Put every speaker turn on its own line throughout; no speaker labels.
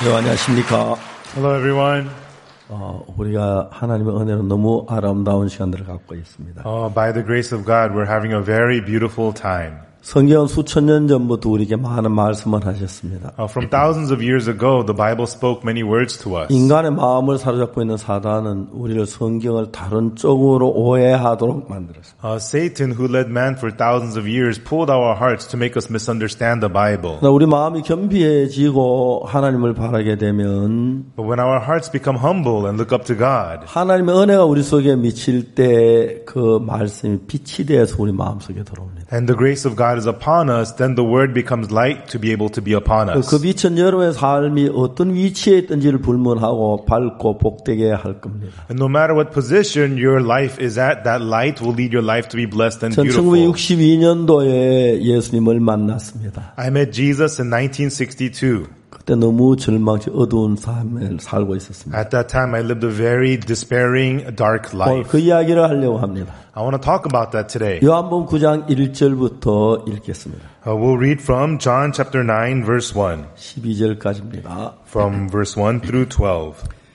네, 안녕하십니까.
Hello, everyone.
우리가 하나님의 은혜로 너무 아름다운 시간들을 갖고 있습니다.
By the grace of God, we're having a very beautiful time.
성경은 수천 년 전부터 우리에게 많은 말씀을 하셨습니다.
From thousands of years ago, the Bible spoke many words to us.
인간의 마음을 사로잡고 있는 사단은 우리를 성경을 다른 쪽으로 오해하도록 만들었습니다.
Satan, who led man for thousands of years, pulled our hearts to make us misunderstand the Bible.
우리 마음이 겸비해지고 하나님을 바라게 되면
But when our hearts become humble and look up to God,
하나님의 은혜가 우리 속에 미칠 때 그 말씀이 빛이 되어서 우리 마음속에 들어옵니다.
and the grace of God is upon us, then the word becomes light to be able to be upon us.
그 빛은 여러분의 삶이 어떤 위치에 있든지를 불문하고 밝고 복되게 할 겁니다.
And no matter what position your life is at, that light will lead your life to be blessed and
전
beautiful.
1962년도에 예수님을 만났습니다.
I met Jesus in 1962.
그때 너무 절망치 어두운 삶을 살고 있었습니다.
At that time, I lived a very despairing, dark
오늘
life.
그 이야기를 하려고 합니다.
I want to talk about that today.
요한복음 9장 1절부터 읽겠습니다.
We'll read from John chapter 9, verse 1.
12절까지입니다.
From verse 1 through 12.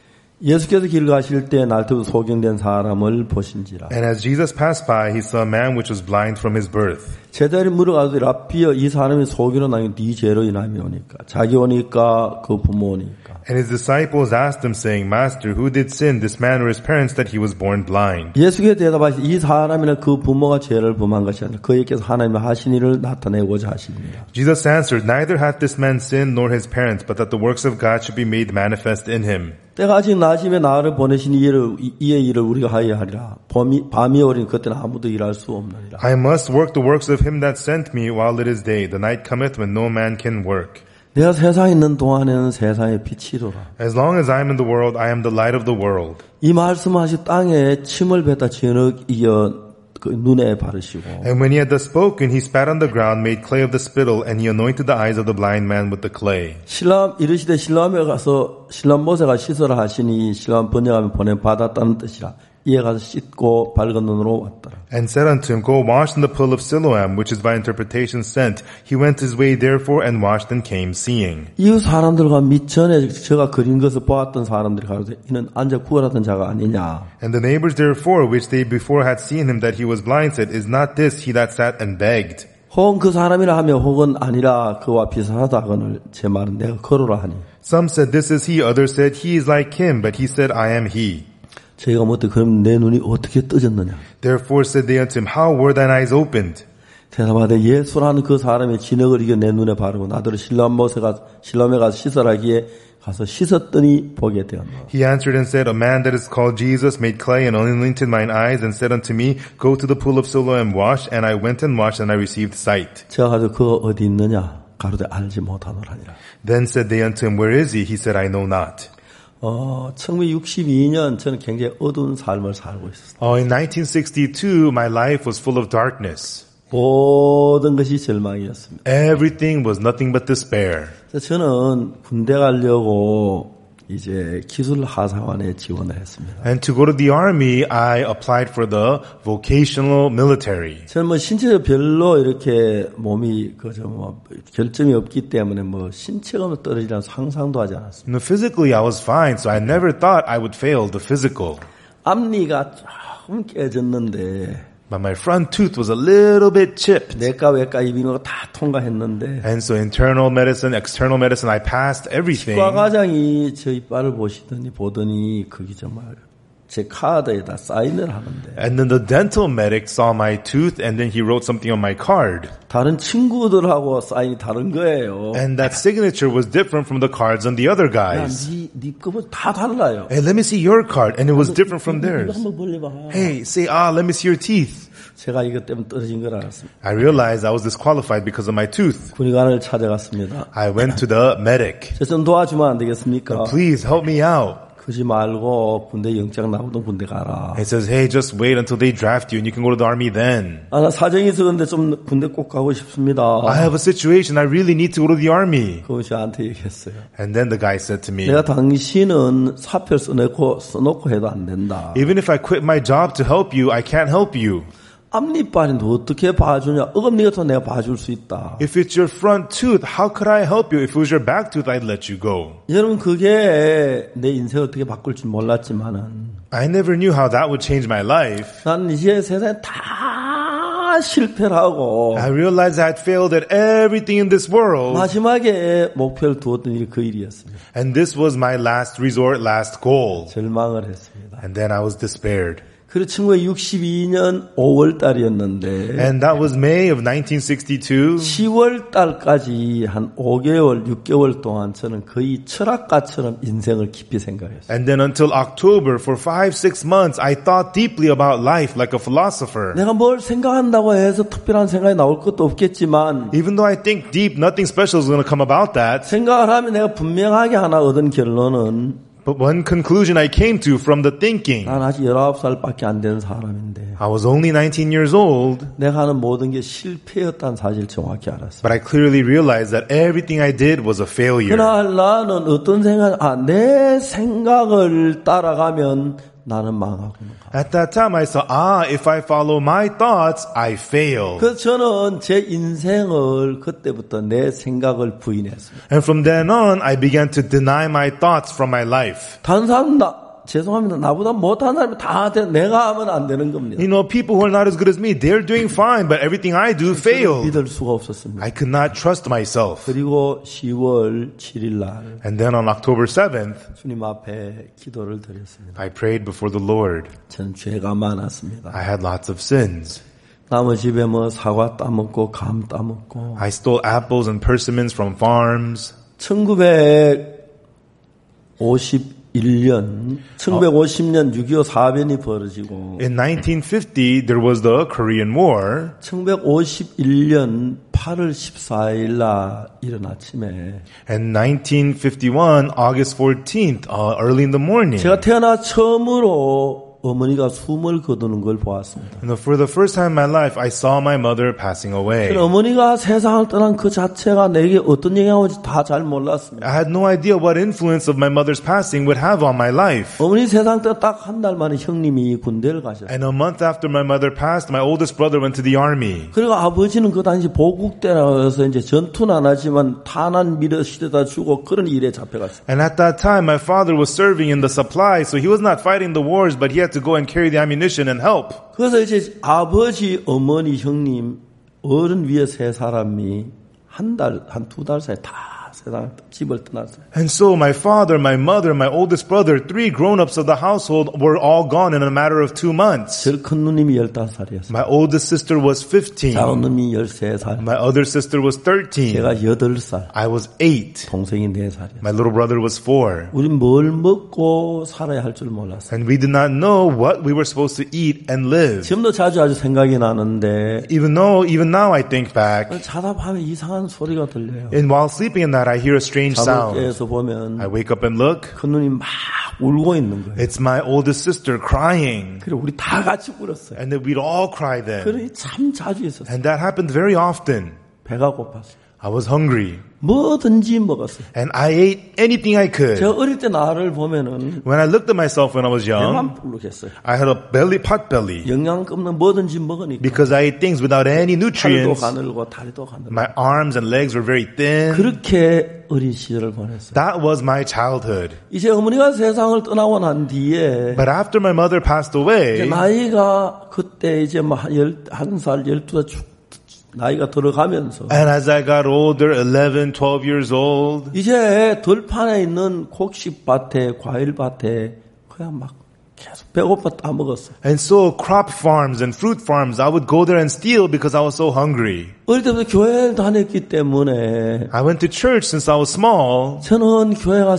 예수께서 길 가실 때 날때부터 소경된 사람을 보신지라.
And as Jesus passed by, he saw a man which was blind from his birth.
제자들이 물어가지고 라비여 이 사람이 소경으로 나니 네 죄로 인함이오니까 자기 오니까 그 부모 오니까.
And his disciples asked him, saying, Master, who did sin, this man or his parents, that he was born blind?
예수께서 대답하시되 이 사람이나 그 부모가 죄를 범한 것이 아니라 그에게서 하나님의 하신 일을 나타내고자 하십니다.
Jesus answered, Neither hath this man sinned nor his parents, but that the works of God should be made manifest in him.
때가 아직 낮임에 나를 보내신 이의 일을 우리가 하여야 하리라. 밤이 오리니 그때는 아무도 일할 수 없느니라.
I must work the works of him that sent me while it is day. The night cometh when no man can work.
내가 세상에 있는 동안에는 세상의 빛이로라.
As long as I am in the world, I am the light of the world.
이 말씀하시 땅에 침을 뱉다 진흙 이어 그 눈에 바르시고.
And when he had thus spoken, he spat on the ground, made clay of the spittle, and he anointed the eyes of the blind man with the clay.
실람 이르시되 실람에 가서 실람 모세가 씻으라 하시니 실람 번역하면 보내 받았다는 뜻이라. 이에 가서 씻고 밝은 눈으로 왔더라.
And said unto him, Go wash in the pool of Siloam, which is by interpretation sent. He went his way therefore and washed and came seeing.
이웃 사람들과 밑전에 저가 그린 것을 보았던 사람들이 가로되 이는 앉아 구걸하던 자가 아니냐.
And the neighbors therefore, which they before had seen him that he was blind, said, Is not this he that sat and begged?
혹은 그 사람이라 하며 혹은 아니라 그와 비슷하다거늘 제 말은 내가 거로라 하니.
Some said, This is he. Others said, He is like him. But he said, I am he.
저희가 묻되 그럼 내 눈이 어떻게 떠졌느냐.
Therefore said they unto him, How were thine eyes opened?
대답하되 예수라는 그 사람의 진흙을 이겨 내 눈에 바르고 나더러 실람에 가서 씻으라기에 가서 씻었더니 보게 되었노라.
He answered and said, A man that is called Jesus made clay and anointed mine eyes and said unto me, Go to the pool of Siloam and wash. And I went and washed and I received sight.
제가 가서 그가 어디 있느냐 가로되 알지 못하노라니라.
Then said they unto him, Where is he? He said, I know not.
1962년 저는 굉장히 어두운 삶을 살고 있었어요.
In 1962, my life was full of darkness.
모든 것이 절망이었습니다.
Everything was nothing but despair.
그래서 저는 군대 가려고 이제 기술하사관에 지원을 했습니다.
And to go to the army, I applied for the vocational military.
저는 뭐 신체적 별로 이렇게 몸이 결점이 없기 때문에 신체가 떨어지라는 상상도 하지 않았습니다.
No, physically, I was fine, so I never thought I would fail the physical.
앞니가 조금 깨졌는데.
But my front tooth was a little bit chipped.
내과, 외과, 이비인후과 다 통과했는데.
And so internal medicine, external medicine, I passed everything.
치과과장이 저 이빨을 보더니 그게 정말 제 카드에다 사인을 하는데.
And then the dental medic saw my tooth and then he wrote something on my card.
다른 친구들하고 사인이 다른 거예요.
And that signature was different from the cards on the other guys.
네 거는 다 달라요.
Hey, let me see your card. And it was different from theirs.
한번 벌려봐.
Hey, say, let me see your teeth.
제가 이것 때문에 떨어진 걸 알았습니다.
I realized I was disqualified because of my tooth.
군의관을 찾아갔습니다.
I went to the medic.
저 좀 도와주면 안 되겠습니까?
Please help me out.
그러지 말고 군대 영장 나오던 군대 가라.
He says, hey, just wait until they draft you and you can go to the army then.
나 사정이 있어 근데 좀 군대 꼭 가고 싶습니다.
I have a situation. I really need to go to the army.
그거 저한테 얘기했어요.
And then the guy said to me,
내가 당신은 사표 써놓고 해도 안 된다.
even if I quit my job to help you, I can't help you.
앞니빨인데 어떻게 봐주냐? 어금니 같은 내가 봐줄 수 있다.
If it's your front tooth, how could I help you? If it was your back tooth, I'd let you go.
여러분 그게 내 인생을 어떻게 바꿀 줄 몰랐지만은
I never knew how that would change my life.
난 이제 세상에 다 실패를 하고
I realized I had failed at everything in this world.
마지막에 목표를 두었던 일이 그 일이었습니다.
And this was my last resort, last goal.
절망을 했습니다.
And then I was despaired.
그리고 1962년 5월 달이었는데
And that was May of 1962.
10월 달까지 한 5개월, 6개월 동안 저는 거의 철학가처럼 인생을 깊이 생각했어요.
And then until October, for 5-6 months, I thought deeply about life like a philosopher.
내가 뭘 생각한다고 해서 특별한 생각이 나올 것도 없겠지만
Even though I think deep, nothing special is going to come about that.
생각을 하면 내가 분명하게 하나 얻은 결론은
But one conclusion I came to from the thinking,
난 아직 19살밖에 안 된 사람인데
I was only 19 years old,
내가 하는 모든 게 실패였다는 사실을 정확히 알았어요.
but I clearly realized that everything I did was a failure.
그날 나는 어떤 생각, 내 생각을 따라가면 나는 망하구나.
At that time I saw, if I follow my thoughts, I fail.
그래서 저는 제 인생을 그때부터 내 생각을 부인했습니다.
And from then on, I began to deny my thoughts from my life.
다른 사람 죄송합니다. 나보다 못한 사람이 다 돼. 내가 하면 안 되는 겁니다.
You know, people who are not as good as me, they're doing fine, but everything I do failed.
믿을 수가 없었습니다.
I could not trust myself.
그리고 10월 7일 날
And then on October 7th,
주님 앞에 기도를 드렸습니다.
I prayed before the Lord.
저는 죄가 많았습니다.
I had lots of sins.
남의 집에 뭐 사과 따먹고 감 따먹고
I stole apples and persimmons from farms.
1950년 6.25 사변이 벌어지고
In 1950, there was the Korean War.
1951년 8월 14일 날 이른 아침에
And 1951, August 14th, early in the morning.
제가 태어나 처음으로 어머니가 숨을 거두는 걸 보았습니다.
And for the first time in my life, I saw my mother passing away.
어머니가 세상을 떠난 그 자체가 내게 어떤 영향을 올지 다 잘 몰랐습니다.
I had no idea what influence of my mother's passing would have on my life.
어머니 세상 떠나 딱 한 달 만에 형님이 군대를 가셨어요.
And a month after my mother passed, my oldest brother went to the army.
그리고 아버지는 그 당시 보국대라고 해서 이제 전투는 안 하지만 탄환 밀어시대다 주고 그런 일에 잡혀갔어요.
And at that time, my father was serving in the supply, so he was not fighting the wars, but he had to go and carry the ammunition and help.
그래서 이제 아버지, 어머니, 형님, 어른 위에 세 사람이 한 두 달 사이에 다 세상 집을 떠났어요.
And so my father, my mother, my oldest brother, 3 grown-ups of the household were all gone in a matter of 2 months.
제일 큰 누님이 15살이었어요.
My oldest sister was 15.
작은 누님이 13살.
My other sister was 13.
제가 8살.
I was 8.
동생이 4살이었어요.
My little brother was 4.
우린 뭘 먹고 살아야 할 줄 몰랐어요.
And we did not know what we were supposed to eat and live.
지금도 자주 아주 생각이 나는데
Even now I think back,
자다 밤에 이상한 소리가 들려요.
and while sleeping at night, I hear a strange sound.
잠에서 보면
I wake up and look.
큰 누님 막 울고 있는 거예요.
It's my oldest sister crying.
그리고 우리 다 같이 울었어요.
And then we'd all cry then.
그러니 참 자주 있었어요.
And that happened very often.
배가 고팠어요.
I was hungry.
뭐든지 먹었어요.
And I ate anything I could.
제가 어릴 때 나를 보면은
When I looked at myself when I was young,
배만 불룩했어요.
I had a pot belly.
영양 없는 뭐든지 먹으니까
Because I ate things without any
팔도
nutrients.
가늘고 다리도 가늘고
My arms and legs were very thin.
그렇게 어린 시절을 보냈어요.
That was my childhood.
이제 어머니가 세상을 떠나고 난 뒤에
But after my mother passed
이제
away,
나이가 그때 이제 뭐 11살, 12살 나이가 들어가면서
and as I got older, 11, 12 years old,
이제 들판에 있는 곡식밭에 과일밭에 그냥 막 계속 배고파 따먹었어요.
and so crop farms and fruit farms, I would go there and steal because I was so hungry.
어릴 때부터 교회를 다녔기 때문에
I went to church since I was small.
저는 교회가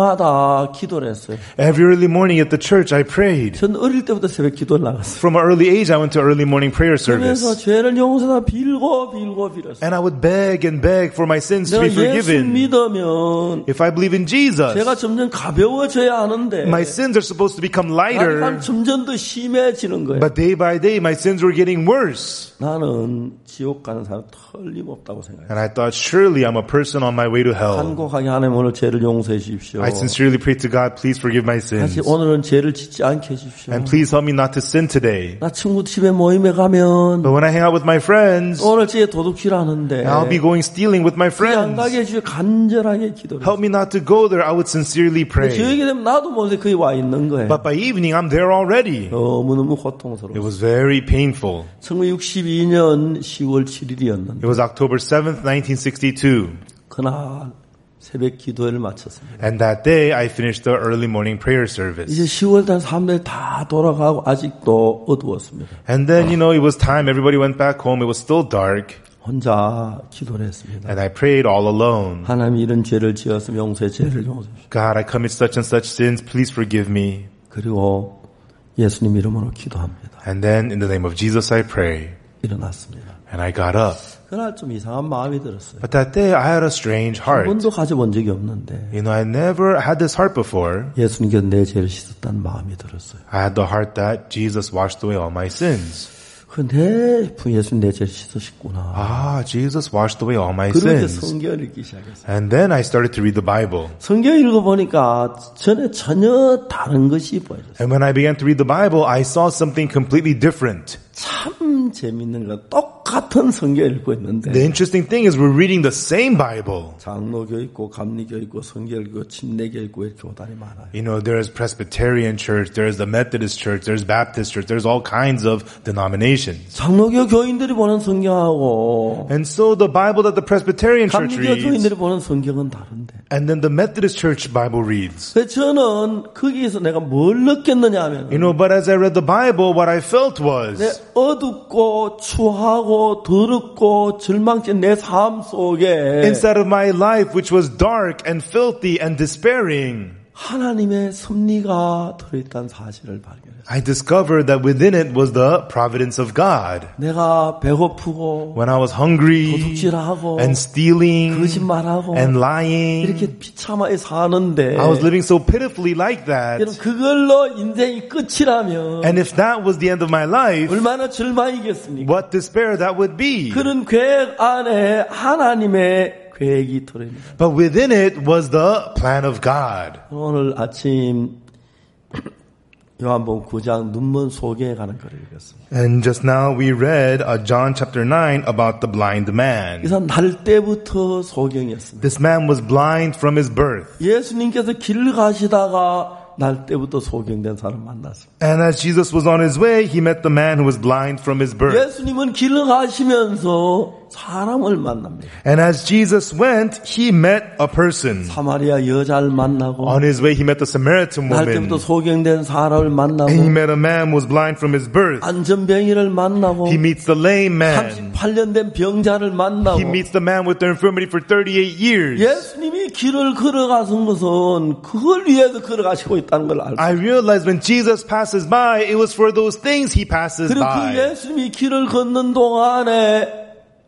새벽마다 기도를 했어요.
Every early morning at the church, I prayed.
저는 어릴 때부터 새벽 기도를 나갔어요.
From an early age, I went to early morning prayer
그러면서
service.
죄를 용서다 빌고 빌었어요.
And I would beg and beg for my sins to
내가
be
예수
forgiven.
믿으면
If I believe in Jesus,
죄가 점점 가벼워져야 하는데
my sins are supposed to become lighter,
점점 더 심해지는 거예요.
but day by day my sins were getting worse.
나는 지옥 가는 사람 틀림없다고 생각해요.
And I thought, surely I'm a person on my way to hell.
간곡하게 하나님 오늘 죄를 용서해 주십시오.
I sincerely pray to God, please forgive my sins.
다시 오늘은 죄를 짓지 않게 해주십시오.
And please help me not to sin today.
나 친구 집에 모임에 가면
But when I hang out with my friends,
오늘 제 도둑질 하는데
I'll be going stealing with my
안
friends.
가게 해주시오. 간절하게 기도를
Help me not to go there. I would sincerely pray.
저녁에 되면 나도 모르게 거기 와 있는 거예요.
But by evening, I'm there already.
너무너무
It
고통스러워.
was very painful.
1962년 10월 7일이었는데
It was October 7th, 1962.
그날 새벽 기도회를 마쳤습니다.
And that day, I finished the early morning prayer service.
이제 10월달 사람들이 다 돌아가고 아직도 어두웠습니다.
And then, it was time. Everybody went back home. It was still dark.
혼자 기도를 했습니다.
And I prayed all alone.
하나님 이런 죄를 지었으면 용서해 죄를 용서해 주십시오.
God, I commit such and such sins. Please forgive me.
그리고 예수님 이름으로 기도합니다.
And then, in the name of Jesus, I pray.
일어났습니다.
And I got up.
그날 좀 이상한 마음이 들었어요.
But that day, I had a strange
한
heart.
번도 가져본 적이 없는데
I never had this heart before.
예수님께서 내 죄를 씻었다는 마음이 들었어요.
I had the heart that Jesus washed away all my sins.
예수님 내 죄를 씻으셨구나.
Ah, Jesus washed away all my
그렇게
sins.
성경을 읽기 시작했어요.
And then I started to read the Bible.
성경 읽어보니까 전혀 다른 것이 보여졌어요.
And when I began to read the Bible, I saw something completely different.
참 재밌는 거 똑같은 성경 읽고 있는데
The interesting thing is we're reading the same Bible.
장로교 있고 감리교 있고 성경 있고 침례교 있고 이렇게 교단이 많아요.
There's Presbyterian Church, there's the Methodist Church, there's Baptist Church, there's all kinds of denominations.
장로교 교인들이 보는 성경하고
And so the Bible that the Presbyterian Church
감리교
reads,
교인들이 보는 성경은 다른데.
and then the Methodist Church Bible reads.
그래서 저는 거기에서 내가 뭘 느꼈느냐 하면
But as I read the Bible, what I felt was
내 어둡고 추하고 더럽고 절망적인 내 삶 속에
inside of my life, which was dark and filthy and despairing,
하나님의 섭리가 들어있다는 사실을 발견했어요.
I discovered that within it was the providence of God.
내가 배고프고
When I was hungry
도둑질하고
and stealing
거짓말하고
and lying,
이렇게 비참하게 사는데
I was living so pitifully like that.
여러분 그걸로 인생이 끝이라면
And if that was the end of my life,
얼마나 절망이겠습니까?
what despair that would be.
그런 계획 안에 하나님의 계획이 들어있습니다.
But within it was the plan of God.
오늘 아침 요한복음 9장 눈먼 소경에 관한 글을 읽었습니다.
And just now we read John chapter 9 about the blind man.
이 사람 날 때부터 소경이었습니다.
This man was blind from his birth.
예수님께서 길을 가시다가 날 때부터 소경된 사람 만났습니다.
And as Jesus was on his way, he met the man who was blind from his birth.
예수님은 길을 가시면서 사람을 만납니다.
And as Jesus went, he met a person.
사마리아 여자를 만나고
On his way, he met the Samaritan
날
woman.
때부터 소경된 사람을 만나고
And he met a man who was blind from his birth.
안전병이를 만나고
He meets the lame man.
38년 된 병자를 만나고
He meets the man with the infirmity for 38 years.
예수님이 길을 걸어가신 것은 그걸 위해서 걸어가시고 있다는 걸 알고
I realized when Jesus passes by, it was for those things he passes
그리고 그
by.
예수님이 길을 걷는 동안에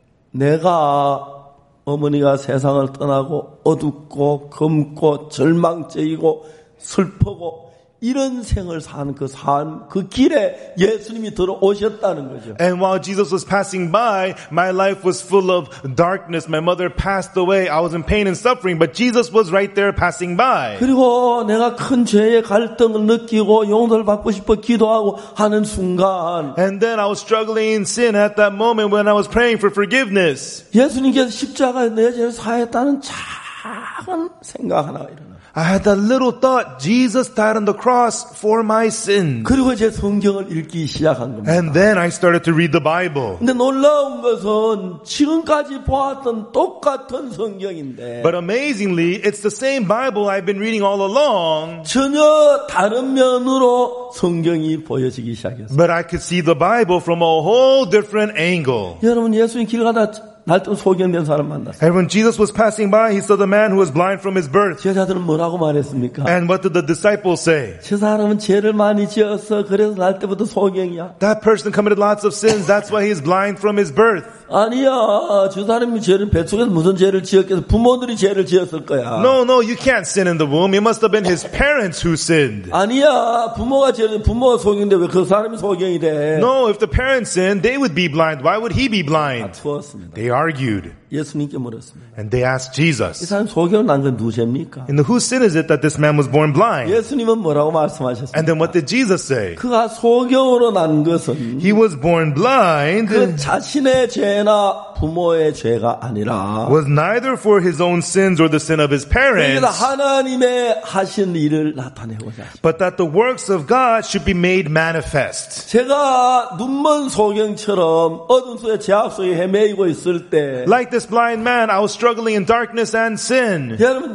내가 어머니가 세상을 떠나고 어둡고 검고 절망적이고 슬프고 이런 생을 사는 그 삶, 그 길에 예수님이 들어오셨다는 거죠.
And while Jesus was passing by, my life was full of darkness. My mother passed away. I was in pain and suffering, but Jesus was right there passing by.
그리고 내가 큰 죄의 갈등을 느끼고 용서를 받고 싶어 기도하고 하는 순간
And then I was struggling in sin at that moment when I was praying for forgiveness.
예수님께서 십자가에 내 죄를 사했다는 작은 생각 하나가 일어나요.
I had that little thought, Jesus died on the cross for my sins.
그리고 제 성경을 읽기 시작한 겁니다.
And then I started to read the Bible.
근데 놀라운 것은 지금까지 보았던 똑같은 성경인데
But amazingly, it's the same Bible I've been reading all along.
전혀 다른 면으로 성경이 보여지기 시작했어요.
But I could see the Bible from a whole different angle.
여러분 예수님 길 가다 날 때부터 소경된 사람 만났어요.
And when Jesus was passing by, he saw the man who was blind from his birth.
제자들은 뭐라고 말했습니까?
And what did the disciples say?
저 사람은 죄를 많이 지었어. 그래서 날 때부터 소경이야.
That person committed lots of sins. That's why he's blind from his birth.
아니야. 저 사람이 죄를 뱃속에서 무슨 죄를 지었겠어? 부모들이 죄를 지었을 거야.
No, you can't sin in the womb. It must have been his parents who sinned.
아니야. 부모가 소경인데 왜 그 사람이 소경이 돼?
No, if the parents sinned, they would be blind. Why would he be blind?
다투었습니다.
They argued.
예수님께 물었습니다.
And they asked
이
Jesus,
사람 소경을 난 건 누구 죄입니까?
and whose sin is it that this man was born blind?
예수님은 뭐라고 말씀하셨습니까?
And then what did Jesus say?
그가 소경으로 난 것은
He was born blind,
그 자신의 죄나 부모의 죄가 아니라
was neither for his own sins or the sin of his
그러니까
parents,
하나님의 하신 일을 나타내고자 하십니다.
but that the works of God should be made manifest.
제가 눈먼 소경처럼 어둠 속에 죄악 속에 헤매이고 있을 때
Like this blind man, I was struggling in darkness and sin.
여러분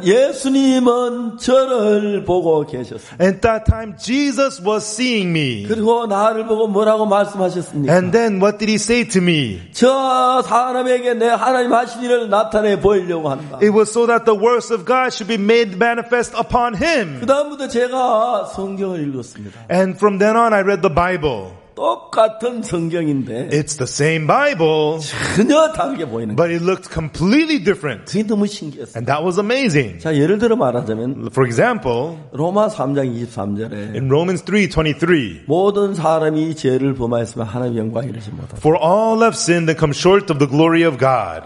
예수님은 저를 보고 계셨습니다.
At that time, Jesus was seeing me.
그리고 나를 보고 뭐라고 말씀하셨습니까?
And then what did he say to me?
저 사람에게 내 하나님 하신 일을 나타내 보이려고 한다.
It was so that the works of God should be made manifest upon him.
그 다음부터 제가 성경을 읽었습니다.
And from then on, I read the Bible.
똑같은 성경인데
It's the same Bible,
전혀 다르게 보이는 거예요.
but it looked completely different.
그게 너무 신기했어요.
And that was amazing.
자, 예를 들어 말하자면
For example,
로마 3장 23절에
in Romans 3:23,
모든 사람이 죄를 범하였으면 하나님의 영광에 이르지 못하다.
for all have sinned and come short of the glory of God.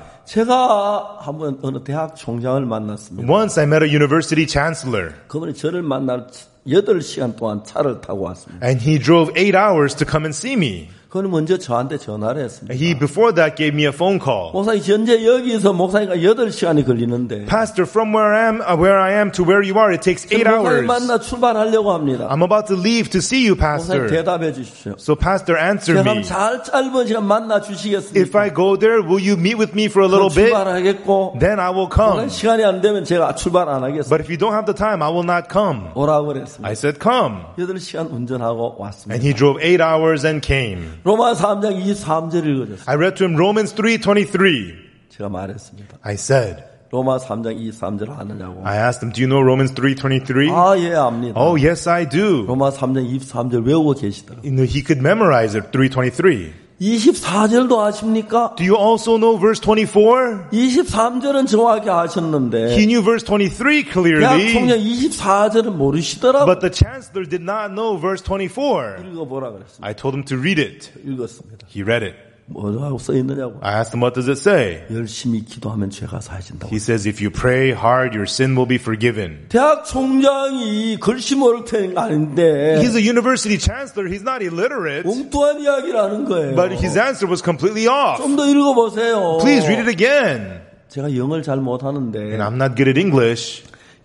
제가 한번 어느 대학 총장을 만났습니다.
Once I met a university chancellor,
그분이 저를 만날 8시간 동안 차를 타고 왔습니다.
and he drove 8 hours to come and see me.
그분이 먼저 저한테 전화를 했습니다.
He, before that, gave me a phone call.
목사님, 현재 여기서 목사님과 8시간이 걸리는데
Pastor, from where I am to where you are, it takes 8
목사님
hours.
만나 출발하려고 합니다.
I'm about to leave to see you,
목사님
Pastor.
대답해 주십시오.
So, Pastor, answer
제가
me.
잘 짧은 시간 만나
If
주시겠습니까?
I go there, will you meet with me for a little bit?
출발하겠고
Then I will
목사님
come.
시간이 안 되면 제가 출발 안 하겠습니다.
But if you don't have the time, I will not come.
오라고 그랬습니다.
I said, come.
8시간 운전하고 왔습니다.
And he drove 8 hours and came.
로마 3장 23절을 읽어줬습니다.
I read to him Romans 3:23.
제가 말했습니다.
I said,
로마 3장 23절 아느냐고.
I asked him, do you know Romans 3:23?
아, 예, 압니다.
Oh, yes, I do.
로마 3장 23절 외우고 계시더라고요.
You know, he could memorize it, 3:23.
24절도 아십니까?
Do you also know verse 24?
23절은 정확히
He
아셨는데
knew verse 23
대학
clearly,
총장 24절은 모르시더라고요.
but the chancellor did not know verse 24.
읽어보라 그랬습니다.
I told him to read it.
읽었습니다.
He read it.
뭐라고 써있느냐고.
I asked him, what does it say?
열심히 기도하면 죄가 사해진다고.
He says, if you pray hard, your sin will be forgiven.
대학 총장이 글씨 모를 테는 거 아닌데
He's a university chancellor. He's not illiterate.
엉뚱한 이야기를 하는 거예요.
But his answer was completely off.
좀 더 읽어보세요.
Please read it again.
제가 영어를 잘 못하는데
And I'm not good at English.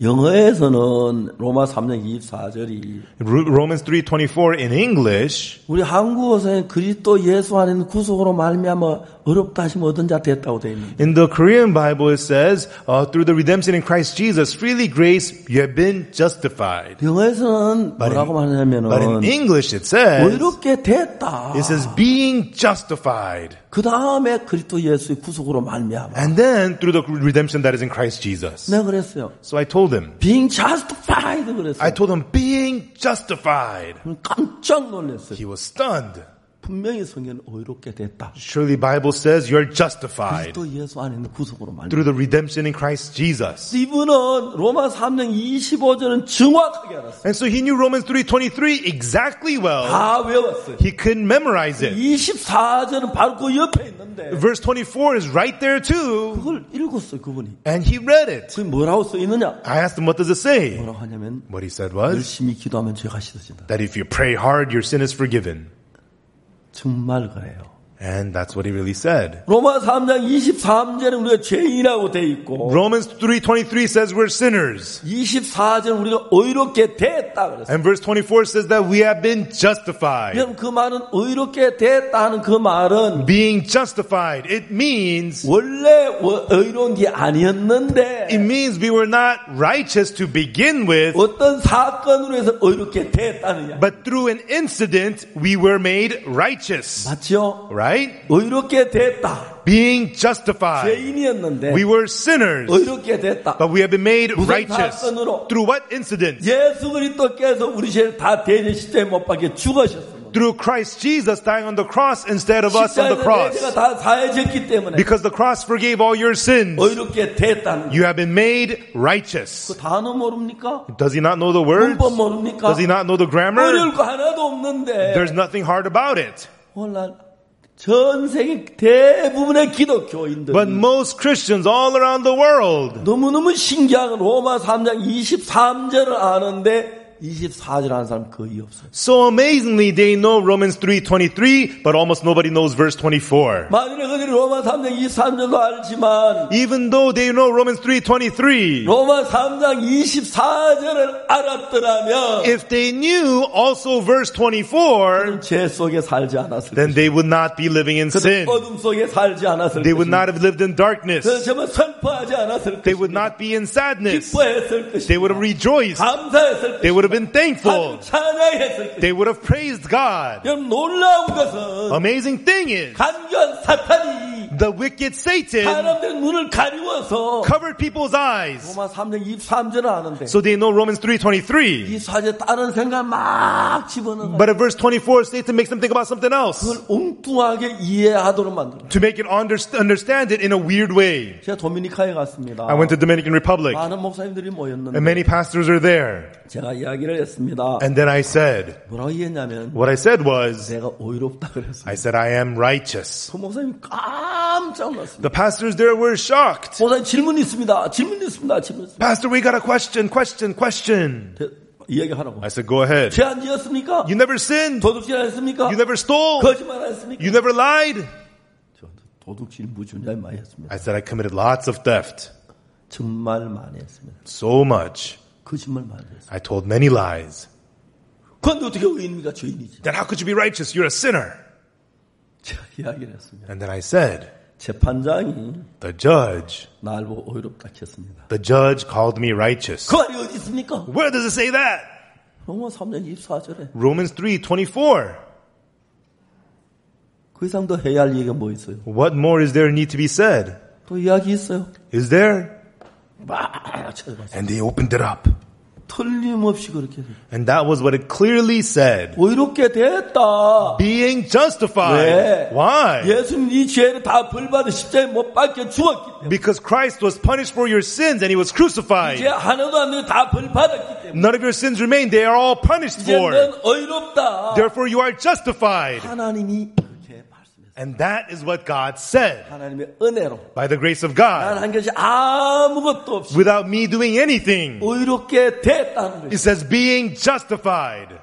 영어에서는 로마 3장 24절이
Romans 3:24 in English,
우리 한국어에서는 그리스도 예수 안에 있는 구속으로 말미암아 어렵다 하시면 얻은 자 됐다고 되어 있는데
in the Korean Bible it says, through the redemption in Christ Jesus, freely grace, you have been justified.
영어에서는
But
뭐라고
in
말하냐면은
English it says,
어렵게 됐다.
it says being justified.
그 다음에 그리스도 예수의 구속으로 말미암아.
And then through the redemption that is in Christ Jesus.
내가 그랬어요.
So I told him,
Being justified 그랬어요.
I told him, being justified.
깜짝 놀랐어요.
He was stunned.
분명히 성경은 의롭게 됐다.
Surely Bible says you're justified
그리스도 예수 안에 있는 구속으로 말미암아.
through the redemption in Christ Jesus.
이분은 로마 3장 25절은 정확하게 알았어요.
And so he knew Romans 3:23 exactly well.
다 외웠어요.
He couldn't memorize it.
24절은 바로 그 옆에 있는데
Verse 24 is right there too.
그걸 읽었어요, 그분이.
And he read it.
그게 뭐라고 써 있느냐?
I asked him, what does it say?
뭐라고 하냐면
What he said was
열심히 기도하면 죄가 씻어진다.
that if you pray hard, your sin is forgiven.
정말 그래요.
And that's what he really said.
로마 3장 23절은 우리가 죄인이라고 돼 있고
Romans 3:23 says we're sinners.
24절은 우리가 의롭게 됐다 그랬어요.
And verse 24 says that we have been justified.
그럼 그 말은 의롭게 됐다 하는 그 말은
Being justified, it means
원래 의로운 게 아니었는데
it means we were not righteous to begin with,
어떤 사건으로 해서 의롭게 됐다느냐.
but through an incident we were made righteous.
맞죠?
Right?
의롭게 됐다.
being justified.
죄인이었는데
We were sinners,
의롭게 됐다.
but we have been made
무슨
righteous.
사건으로?
Through what incident?
예수 그리스도께서 우리 죄를 다 대신 십자가에 못 박혀 죽으셨습니다.
Through Christ Jesus dying on the cross instead of us on the
십자가에서 내
cross.
죄가 다 사해졌기 때문에
Because the cross forgave all your sins.
의롭게 됐다는 거.
You have been made righteous.
그 단어 모릅니까?
Does he not know the words?
문법 모릅니까?
Does he not know the grammar?
어려울 거 하나도 없는데
There's nothing hard about it.
오늘날 전 세계 대부분의 기독교인들이
But most Christians all around the world,
너무너무 신기한 로마 3장 23절을 아는데 24절 아는 사람 거의 없어요.
so amazingly they know Romans 3:23, but almost nobody knows verse 24.
만일에 그들이 로마 3장 23절도 알지만
Even though they know Romans 3:23,
로마 3장 24절을 알았더라면
if they knew also verse 24,
죄 속에 살지 않았을
then
것입니다.
they would not be living in sin.
어둠 속에 살지 않았을
They would
것입니다.
not have lived in darkness.
정말 슬퍼하지 않았을
They would
것입니다.
not be in sadness.
기뻐했을
They would have
것입니다.
rejoiced.
감사했을
They
것입니다.
would have been thankful.
찬양했을 것입니다.
They would have praised God.
여러분 놀라운 것은
Amazing thing is,
간교한 사탄이
the wicked Satan
사람들의 눈을 가리워서
covered people's eyes.
로마 3장 23절을 아는데
So they know Romans 3:23.
이 사제 다른 생각 막 집어넣어
But at verse 24, Satan makes them think about something else
그걸 엉뚱하게 이해하도록 만들어.
to make it understand it in a weird way.
제가 도미니카에 갔습니다.
I went to Dominican Republic,
많은 목사님들이 모였는데
and many pastors are there.
제가 이야기를 했습니다.
And then I said,
뭐라고 얘기했냐면
what I said was,
내가 오이롭다 그랬어요.
I said, I am righteous.
그 목사님이 깜짝 놀랐습니다.
The pastors there were shocked.
목사님 질문 있습니다. 질문 있습니다.
Pastor, we got a question.
이야기하라고.
I said, go ahead.
죄 안 지었습니까?
You never sinned.
도둑질 안 했습니까?
You never stole.
거짓말 안 했습니까?
You never lied.
저 도둑질 무지하게 많이 했습니다.
I said, I committed lots of theft.
정말 많이 했습니다.
So much.
거짓말 많이 했습니다.
I told many lies.
그런데 어떻게 의인입니까? 죄인이지.
Then how could you be righteous? You're a sinner.
제가 이야기를 했습니다.
And then I said,
재판장이
the judge
날 보고 오이롭다 했습니다.
called me righteous.
그 말이 어디 있습니까?
Where does it say that?
로마 3장 24절에.
Romans 3:24.
그 이상 더 해야 할 얘기가 뭐 있어요?
What more is there need to be said?
또 이야기 있어요.
Is there?
막 찾아봤어요.
And they opened it up.
틀림없이 그렇게 돼요.
And that was what it clearly said.
오이롭게 됐다.
Being justified.
왜?
Why?
예수님 이 죄를 다 벌받아 십자가에 못 박혀 죽었기 때문에.
Because Christ was punished for your sins and he was crucified.
이제 하나도 안 되고 다 벌받았기 때문에.
None of your sins remain. They are all punished
이제
for.
넌 의롭다.
Therefore you are justified.
하나님이 그렇게 말씀했어요.
And that is what God said.
하나님의 은혜로.
By the grace of
난
God.
한 것이 아무것도 없이
Without me doing anything.
의롭게 됐다는
It
것이
says being justified.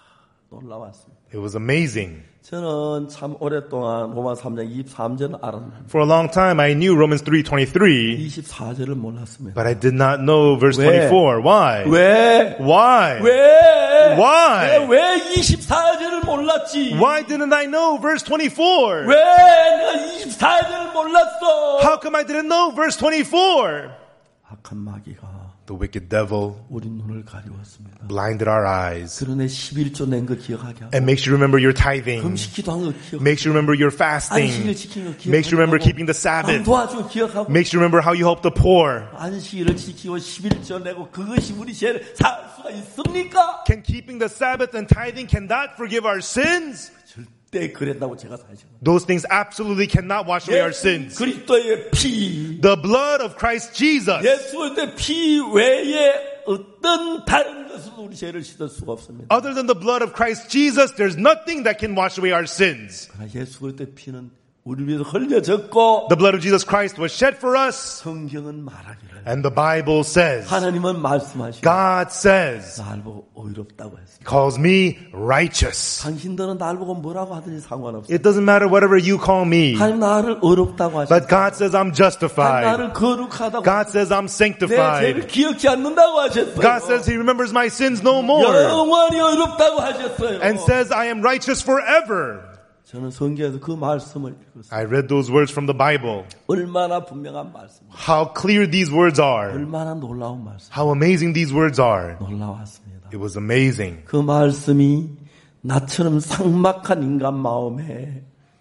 놀라웠습니다.
It was amazing.
저는 참 오랫동안 로마 3장 23절을 알았는데
For a long time I knew Romans 3:23,
24절을 몰랐습니다.
but I did not know verse
왜?
24. Why?
왜?
Why?
왜?
Why?
왜 24절을 몰랐지?
Why didn't I know verse 24?
왜 내가 24절을 몰랐어?
How come I didn't know verse 24?
악한 마귀가
The wicked devil
우리 눈을 가리웠습니다.
blinded our eyes
그러네 11조 낸 거 기억하게 하고
and makes you remember your tithing,
금식기도 한 거 기억하고
makes you remember your
안식일
fasting,
지키는 거 기억하고
makes you remember keeping the Sabbath,
도와주고 기억하고
makes you remember how you help the poor.
안식일을 지키고 11조 내고 그것이 우리 죄를 살 수가 있습니까?
Can keeping the Sabbath and tithing cannot forgive our sins?
절대 그랬다고 제가 사실
Those things absolutely cannot wash away our sins.
그리스도의 피
The blood of Christ Jesus.
예수 그리스도의 피 외에 어떤 다른 것으로 우리 죄를 씻을 수가 없습니다.
Other than the blood of Christ Jesus, there's nothing that can wash away our sins.
그러나 예수 그리스도의 피는 우리 위해서 흘려졌고
The blood of Jesus Christ was shed for us.
성경은 말하기를
And the Bible says,
하나님은 말씀하시고
God says,
날 보고 의롭다고 했습니다.
calls me righteous.
당신들은 날 보고 뭐라고 하든지 상관없어요.
It doesn't matter whatever you call me.
하나님 나를 의롭다고 하셨어요.
But God says I'm
하나님
justified.
나를 거룩하다고
God says I'm
내 죄를
sanctified.
기억지 않는다고 하셨어요.
God says He remembers my sins no more.
영원히 의롭다고 하셨어요.
And says I am righteous forever.
저는 성경에서 그 말씀을 읽었어요.
I read those words from the Bible.
얼마나 분명한 말씀,
How clear these words are.
얼마나 놀라운 말씀,
How amazing these words are.
놀라웠습니다.
It was amazing.
그 말씀이 나처럼 삭막한 인간 마음에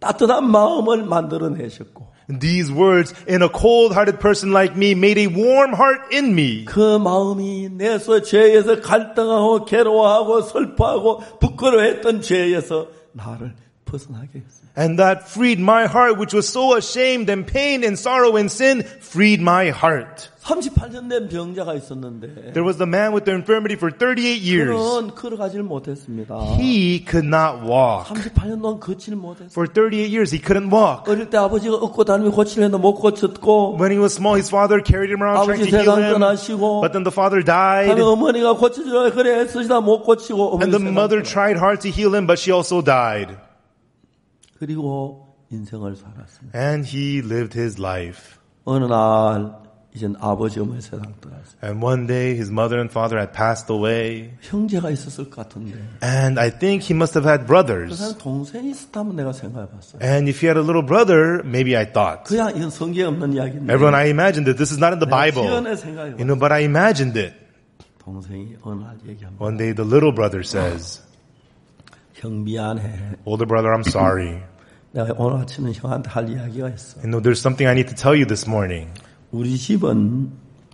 따뜻한 마음을 만들어내셨고
These words, in a cold-hearted person like me, made a warm heart in me.
그 마음이 내서 죄에서 갈등하고 괴로워하고 슬퍼하고 부끄러워했던 죄에서 나를 벗어나게 했어요.
And that freed my heart, which was so ashamed and pain and sorrow and sin, freed my heart.
38년 된 병자가 있었는데
There was the man with the infirmity for 38 years.
그는 걸어가지를 못했습니다.
He could not walk.
38년 동안 걷지를 못했어요.
For 38 years, he couldn't walk.
어릴 때 아버지가 업고 다니며 고치려는데 못 고쳤고
When he was small, his father carried him around trying
아버지
to heal
세상
him.
떠나시고
But then the father died.
다음에 어머니가 고쳐주려 그래 애쓰시다 못 고치고
And the mother tried hard to heal him, but she also died.
그리고 인생을 살았습니다.
And he lived his life.
어느 날 이젠 아버지 어머니 세상 떠났어요.
And one day, his mother and father had passed away.
형제가 있었을 것 같은데
And I think he must have had
그
brothers.
사람 동생이 있었다면 내가 생각해봤어요.
And if he had a little brother, maybe I thought.
그냥 이건 성경에 없는 이야기인데
Everyone, I imagined it. This is not in the Bible.
지연의 생각이
But I imagined it.
동생이 어느 날 얘기합니다.
One day, the little brother says,
형 미안해.
older brother, I'm sorry.
내가 오늘 아침에 형한테 할 이야기가 있어.
There's something I need to tell you this morning.
우리 집은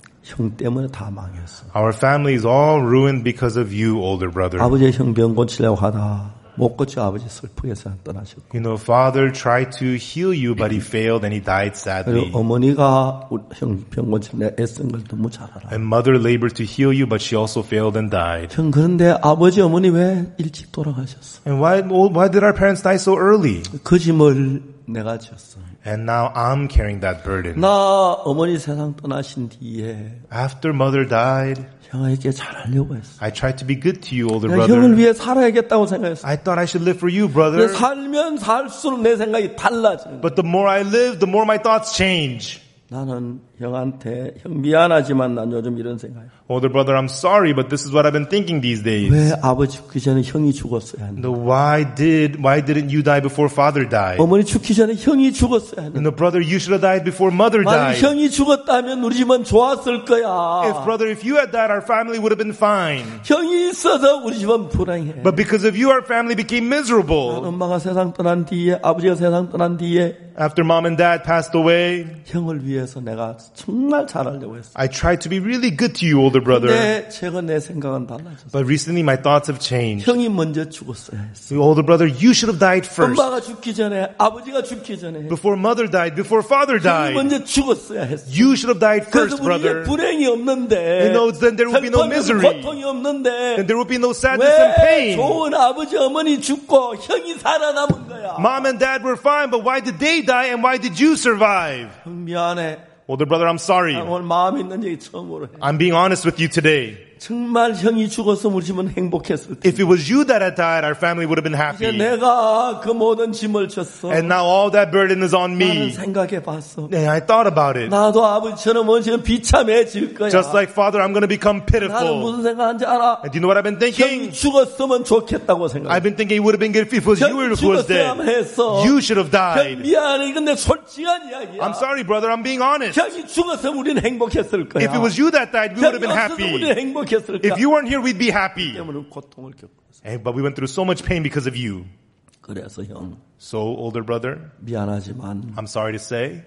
형 때문에 다 망했어.
Our family is all ruined because of you, older brother.
아버지 형 병 고치려고 하다 못 고쳐 아버지 슬프게 떠나셨고.
Father tried to heal you, but he failed and he died sadly.
그리고 어머니가 형 병 고치려 애쓴 걸 너무 잘 알아.
And mother labored to heal you, but she also failed and died.
형 그런데 아버지 어머니 왜 일찍 돌아가셨어?
And why did our parents die so early?
그 짐을 내가 졌어.
And now I'm carrying that burden.
나 어머니 세상 떠나신 뒤에
After mother died,
형에게 잘하려고 했어.
I tried to be good to you, older
형을
brother.
위해 살아야겠다고 생각했어.
I thought I should live for you,
근데
brother.
살면 살수록 내 생각이 달라지는 거야.
But the more I live, the more my thoughts change.
나는 형한테 형 미안하지만 난 요즘 이런 생각이야.
Older brother, I'm sorry, but this is what I've been thinking these days.
왜 아버지 죽기 전에 형이 죽었어야 했는데?
Why didn't you die before father died?
어머니 죽기 전에 형이 죽었어야 했는데?
Brother, you should have died before mother
만약
died.
형이 죽었다면 우리 집은 좋았을 거야.
If you had died, our family would have been fine.
형이 있어서 우리 집은 불행해.
But because of you, our family became miserable.
엄마가 세상 떠난 뒤에 아버지가 세상 떠난 뒤에
After mom and dad passed away,
형을 위해서 내가 정말 잘하려고 했어.
I tried to be really good to you, older brother.
근데 최근 내 생각은 달라졌어.
But recently my thoughts have changed.
형이 먼저 죽었어야 했어.
Older brother, you should have died first.
엄마가 죽기 전에 아버지가 죽기 전에
Before mother died, before father
형이
died.
먼저 죽었어야 했어.
You should have died
그래서
first,
우리에게
brother.
불행이 없는데
Then there would be no misery.
고통이 없는데
Then there would be no sadness and
왜
pain.
좋은 아버지 어머니 죽고 형이 살아남은 거야.
Mom and dad were fine, but why did they die and why did you survive?
형 미안해.
Older brother, I'm sorry.
오늘 마음 있는 얘기 처음으로 해.
I'm being honest with you today.
정말 형이 죽어서 우리 집은 행복했을 때.
If it was you that had died, our family would have been
이제
happy.
내가 그 모든 짐을 졌어.
And now all that burden is on
나는
me.
생각해 봤어.
And I thought about it.
나도 아버지처럼 언젠가 비참해질 거야.
Just like father, I'm going to become
나는
pitiful.
무슨 생각하는지 알아?
And do you know what I've been
형이
thinking?
죽었으면 좋겠다고 생각해.
I've been thinking it would have been good if it was you
형이
who was dead.
죽었어야만 했어.
You should have
형
died.
미안해. 이건 내 솔직한 이야기야.
I'm sorry, brother. I'm being honest.
형이 죽었으면 우리는 행복했을 거야.
If it was you that died, we would have been
형이 없어서 우리는
happy.
행복했을 거야.
If you weren't here, we'd be happy.
때문에 고통을 겪었어.
But we went through so much pain because of you.
그래서 형
So, older brother,
미안하지만
I'm sorry to say,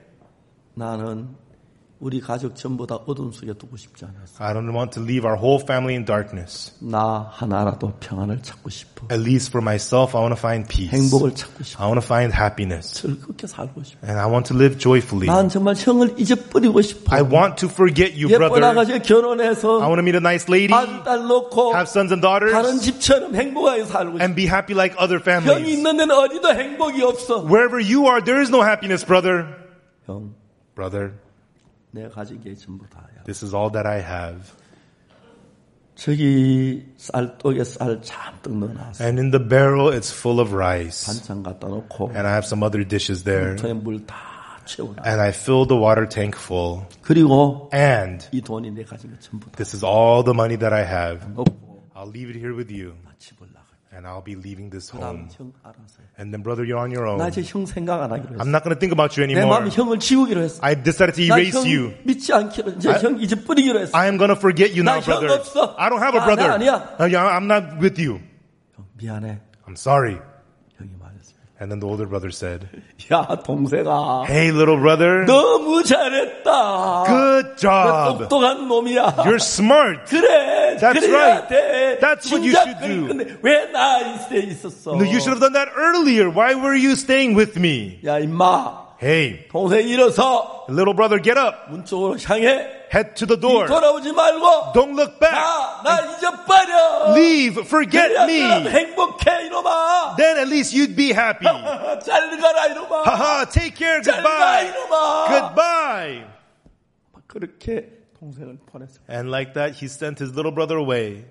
나는 우리 가족 전부 다 어둠 속에 두고 싶지 않았어.
I don't want to leave our whole family in darkness.
나 하나라도 평안을 찾고 싶어.
At least for myself, I want to find peace.
행복을 찾고 싶어.
I want to find happiness.
즐겁게 살고 싶어.
And I want to live joyfully.
난 정말 형을 잊어버리고 싶어.
I want to forget you,
예쁜
brother.
아가씨 결혼해서
I want to meet a nice lady,
아들 놓고
have sons and daughters,
다른 집처럼 행복하게 살고 싶어.
and be happy like other
형이
families.
있는 데는 어디도 행복이 없어.
Wherever you are, there is no happiness, brother.
형,
Brother,
내가 가진 게 전부 다야.
this is all that I have.
저기 쌀떡에 쌀 잔뜩 넣어놨어.
And in the barrel, it's full of rice.
반찬 갖다 놓고
And I have some other dishes there.
통에 물 다 채워놔.
And I fill the water tank full.
그리고
And
이 돈이 내 가진 거 전부 다
this is all the money that I have.
없고
I'll leave it here with you.
나 집을 나가.
And I'll be leaving this
그다음
home.
형 알아서 해.
And then, brother, you're on your
나
own.
이제 형 생각 안 하기로
I'm
했어.
not going to think about you
내
anymore.
마음에 형을 지우기로 했어.
I decided to
나
erase
형
you.
믿지 않기로 이제 형 이제 뿌리기로 했어.
I am going to forget you
나
now,
형
brother.
없어.
I don't have a
나
brother.
아니야.
I'm not with you.
형, 미안해.
I'm sorry.
형이 말했어요.
And then the older brother said,
야, 동생아.
hey, little brother,
너무 잘했다.
good job.
똑똑한 놈이야.
You're smart.
그래.
That's
그래야
right.
돼.
That's what you should do.
근데 왜 나 이때 있었어?
No, you should have done that earlier. Why were you staying with me?
야, 임마.
Hey,
동생 일어서
little brother, get up.
문 쪽으로 향해.
Head to the door.
돌아오지 말고.
Don't look back.
나 잊어버려.
Leave. Forget me.
행복해 이놈아.
Then at least you'd be happy.
잘 가라 이놈아.
Haha, take care.
잘 가
Goodbye.
이놈아.
Goodbye.
그렇게 동생을 보냈어.
And like that, he sent his little brother away.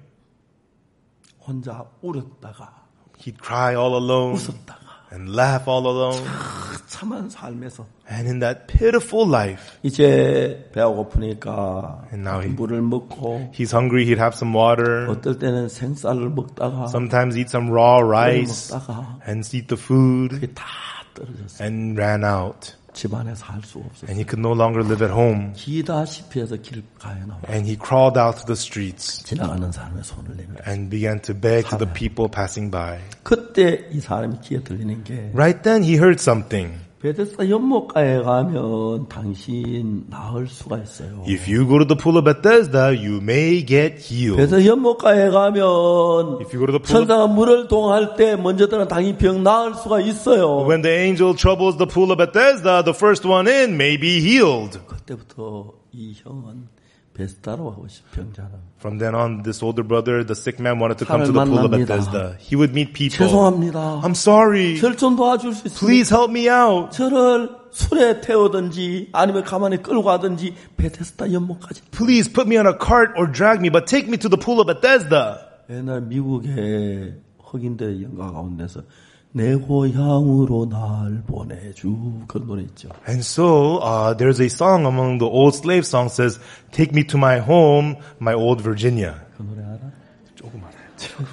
혼자 울었다가
He'd cry all alone
웃었다가
and laugh all alone.
참한 삶에서
And in that pitiful life,
이제 배가 고프니까
And now he-
물을 먹고
he's hungry, he'd have some water.
어떨 때는 생쌀을 먹다가
Sometimes eat some raw rice
먹다가
and eat the food
그게 다 떨어졌어요.
and ran out.
집안에 살 수가 없었어요.
And he could no longer live at home.
기다시피 해서 길가에 나와
And he crawled out to the streets
지나가는 사람의 손을 내밀어.
and began to beg to the people passing by.
그때 이 사람이 귀에 들리는 게
Right then, he heard something.
베데스다 연못가에 가면 당신 나을 수가 있어요.
If you go to the pool of Bethesda, you may get healed.
그래서 연못가에 가면
If you go to the pool of
천사가 물을 동할 때 먼저 들은 당신 병 나을 수가 있어요.
When the angel troubles the pool of Bethesda, the first one in may be healed.
그때부터 이 형은 베스다로 하고 싶어 병자는.
From then on, this older brother, the sick man, wanted to come to the
사람을
pool of
만납니다.
Bethesda. He would meet people.
죄송합니다.
I'm sorry.
저를 좀 도와줄 수 있습니까?
Please help me out.
저를 술에 태우든지 아니면 가만히 끌고 가든지 베데스다 연못까지.
Please put me on a cart or drag me, but take me to the pool of Bethesda.
옛날 미국의 흑인들의 연가 가운데서 내 고향으로 날 보내주 그런 노래 있죠.
And so, there's a song among the old slave songs says, take me to my home, my old Virginia.
그 노래 알아?
조금 알아요.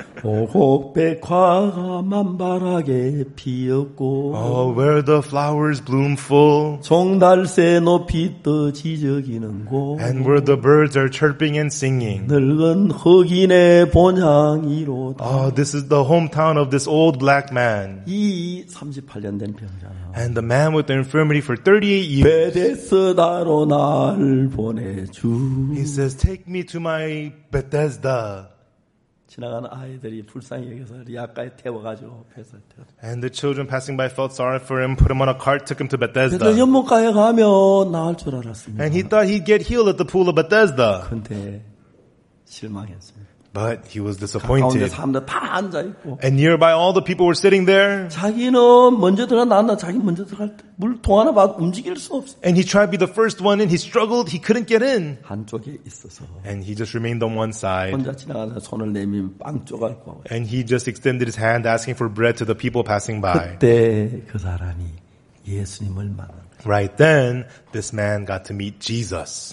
오곡백화가 만발하게 피었고
Oh, where the flowers bloom full,
종달새 높이 떠 지저귀는 곳
and where the birds are chirping and singing.
늙은 흑인의 본향이로다.
Oh, this is the hometown of this old black man.
이 38년 된 병자는
And the man with the infirmity for 38 years.
베데스다로 날 보내주.
He says, take me to my Bethesda.
지나가는 아이들이 불쌍히 여겨서 약가에 태워가지고 배서 태워.
And the children passing by felt sorry for him, put him on a cart, took him to
그래서
Bethesda.
연못가에 가면 나을 줄 알았습니다.
And he thought he'd get healed at the pool of Bethesda.
근데 실망했습니다.
But he was
가운데
disappointed.
사람들 다 앉아 있고
And nearby all the people were sitting there.
자기는 먼저 들어가 나왔나 자기 먼저 들어갈 때 물통 하나 봐 움직일 수 없어.
And he tried to be the first one in. He struggled. He couldn't get in.
한쪽에 있어서
And he just remained on one side.
혼자 지나가다 손을 내밀면 빵 쪼갈고.
And he just extended his hand asking for bread to the people passing by.
그때 그 사람이 예수님을 만나.
Right then, this man got to meet Jesus.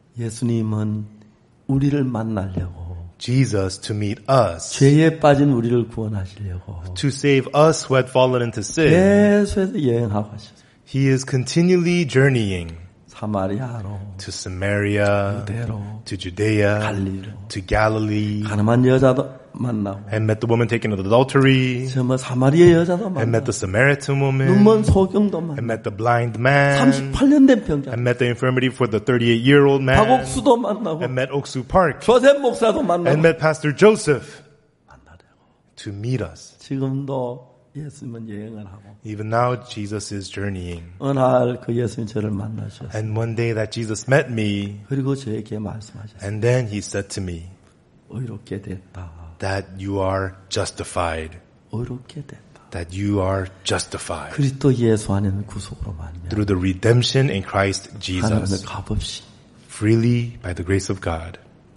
예수님은 우리를 만나려고
Jesus to meet us.
죄에 빠진 우리를 구원하시려고
To save us who had fallen into sin.
계속해서 여행하고 하셨어요.
He is continually journeying
사마리아로
to Samaria,
대로
to Judea,
갈릴리로
to Galilee,
가늠한 여자도 만나고
and met the woman taken in adultery,
저 뭐 사마리아 여자도
and met
만나고
the Samaritan woman,
눈먼 소경도
and
만나고
met the blind man,
38년 된 병자
and met the infirmity for the 38-year-old man,
박옥수도 만나고
and met Oksu Park,
조셉 목사도
and
만나고
met Pastor Joseph
만나려고
to meet us.
지금도 예수님은 여행을 하고
Even now, Jesus is journeying.
어느 날 그 예수님 저를 만나셨어요.
And one day that Jesus met me,
그리고 저에게 말씀하셨어요.
and then he said to me
의롭게 됐다.
that you are justified,
의롭게 됐다.
that you are justified
그리스도 예수 안에는 구속으로 말미암아
through the redemption in Christ
하나님의
Jesus,
값없이
freely by the grace of God.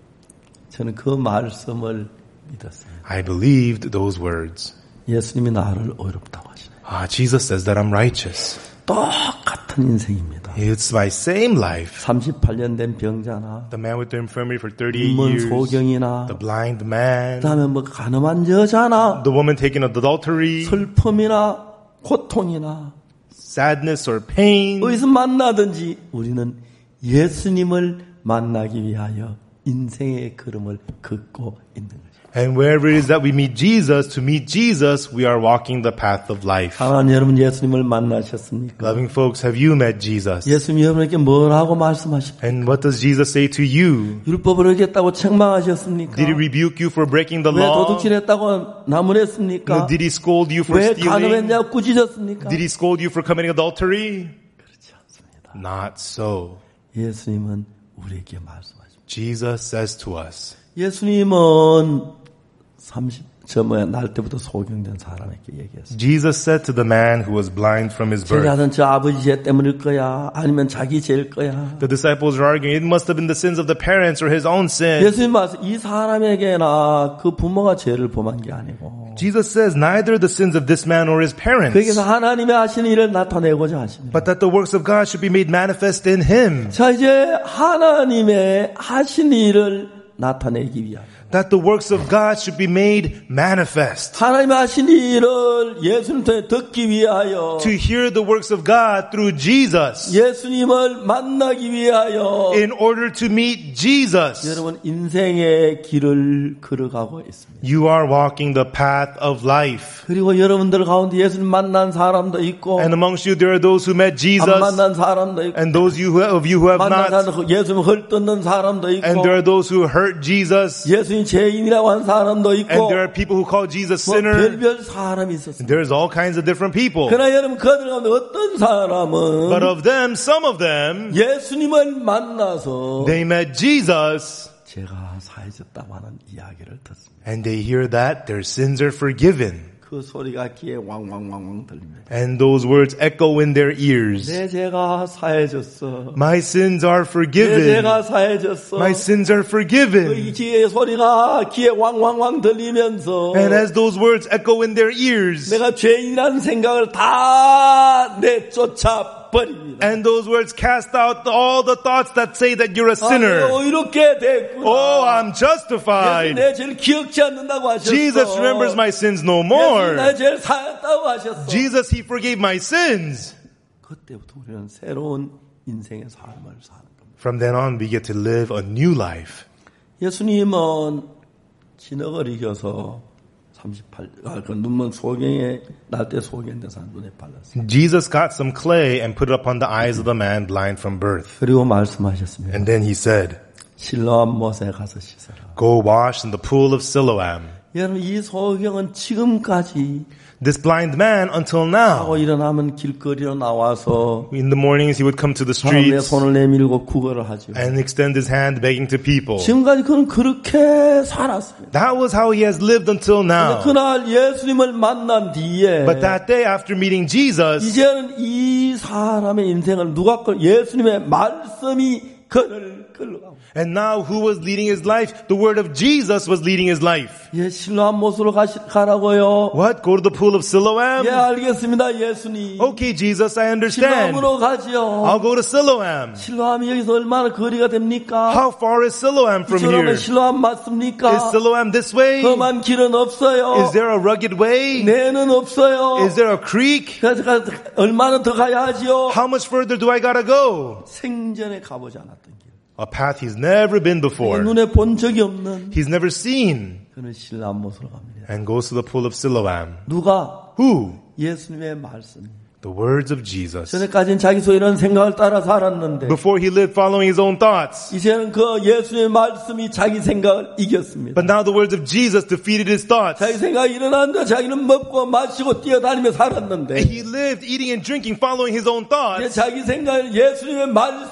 저는 그 말씀을 믿었어요.
I believed those words.
예수님이 나를 의롭다고 하시네요.
Jesus says that I'm righteous.
똑같은 인생입니다.
It's my same life.
38년 된 병자나
The man with the infirmity for 38
눈먼
years,
소경이나
the blind man,
그다음에 뭐 가늠한 여자나
the woman taken in adultery,
슬픔이나 고통이나
sadness or pain.
어디서 만나든지 우리는 예수님을 만나기 위하여 인생의 걸음을 걷고 있는 거죠.
And wherever it is that we meet Jesus, to meet Jesus, we are walking the path of life.
사랑하는 여러분, 예수님을 만나셨습니까?
Loving folks, have you met Jesus?
예수님 여러분에게 뭐라고 말씀하십니까?
And what does Jesus say to you?
율법을 어겼다고 책망하셨습니까?
Did he rebuke you for breaking the
왜
law?
도둑질했다고 나무랬습니까?
Did he scold you for
왜
stealing?
간음했냐고 꾸짖었습니까?
Did he scold you for committing adultery?
그렇지 않습니다.
Not so.
예수님은 우리에게 말씀하십니다.
Jesus says to us,
예수님은 날 때부터 소경된 사람에게 얘기했어요.
Jesus said to the man who was blind from his birth.
제자는 저 아버지 죄 때문일 거야? 아니면 자기 죄일 거야?
The disciples are arguing, it must have been the sins of the parents or his own sin.
예수님 말씀, 이 사람에게나 그 부모가 죄를 범한 게 아니고
Jesus says, neither the sins of this man or his parents,
거기서 하나님의 하시는 일을 나타내고자 하십니다.
but that the works of God should be made manifest in him.
자, 이제 하나님의 하신 일을 나타내기 위하여
That the works of God should be made manifest.
하나님의 하신 일을 예수님 통해 듣기 위하여
To hear the works of God through Jesus.
예수님을 만나기 위하여
In order to meet Jesus.
여러분 인생의 길을 걸어가고 있습니다.
You are walking the path of life.
그리고 여러분들 가운데 예수님 만난 사람도 있고
And amongst you there are those who met Jesus.
안 만난 사람도 있고
And those of you who have
만난
not.
사람도 예수님 헐뜯는 사람도 있고
And there are those who hurt Jesus.
예수님 죄인이라고 한 사람도 있고
And there are people who call Jesus
뭐
sinner.
별별 사람이 있었습니다.
There's all kinds of different people.
그러나 여러분 그들 가운데 어떤 사람은
But of them, some of them,
예수님을 만나서
they met Jesus.
제가 사해졌다고 하는 이야기를 듣습니다.
And they hear that their sins are forgiven.
그 소리가 귀에 왕왕왕왕 들립니다.
And those words echo in their ears.
내 죄가 사해졌어.
My sins are
내
forgiven.
죄가 사해졌어.
My sins are
그
forgiven.
귀의 소리가 귀에 왕왕왕 들리면서
And as those words echo in their ears,
내가 죄인이라는 생각을 다 내쫓아 버립니다.
and those words cast out all the thoughts that say that you're a sinner.
이렇게 됐구나.
Oh, I'm justified.
내 죄를 기억지 않는다고 하셨어.
Jesus remembers my sins no
예수님
more.
내 죄를 사했다고 하셨어.
Jesus, He forgave my sins.
그때부터 우리는 새로운 인생의 삶을 사는 겁니다.
From then on, we get to live a new life.
예수님은 진흙을 이겨서 그 눈먼 소경에 날 때 소경된 사람 눈에 발랐어요.
Jesus got some clay and put it upon the eyes of the man blind from birth.
그리고 말씀하셨습니다.
And then He said,
실로암 못에 가서 씻어라.
go wash in the pool of Siloam.
여러분 이 소경은 지금까지
This blind man, until
하고
now,
일어나면 길거리로 나와서
in the mornings he would come to the
사람들의
streets
손을 내밀고 구걸을 하죠.
and extend his hand begging to people.
지금까지 그는 그렇게 살았습니다.
That was how he has lived until now.
그날 예수님을 만난 뒤에
But that day after meeting Jesus,
이제는 이 사람의 인생을 누가 예수님의 말씀이 그를 끌어가고
and now who was leading his life? The word of Jesus was leading his life.
예, 실로암 못으로 가라고요.
What? Go to the pool of Siloam?
예, 알겠습니다, 예수님.
Okay, Jesus, I understand.
실로암으로 가지요.
I'll go to Siloam.
실로암이 여기서 얼마나 거리가 됩니까?
How far is Siloam from
이쪽으로
here?
실로암 맞습니까?
Is Siloam this way?
험한 길은 없어요.
Is there a rugged way?
내는 없어요.
Is there a creek?
그래서 얼마나 더 가야 하지요?
How much further do I gotta go?
생전에 가보지 않았던 길.
A path he's never been before.
눈에 본 적이 없는
He's never seen.
그는 실로암 못으로 갑니다.
And goes to the pool of Siloam.
누가?
Who?
예수님의 말씀.
The words of Jesus.
전에까지는 자기 소이런 생각을 따라 살았는데
Before he lived following his own thoughts.
이제는 그 예수님의 말씀이 자기 생각을 이겼습니다.
But now the words of Jesus defeated his thoughts.
자기 생각이 일어났는데 자기는 먹고 마시고 뛰어다니며 살았는데
He lived eating and drinking following his own
이제
thoughts.
자기 생각을 예수님의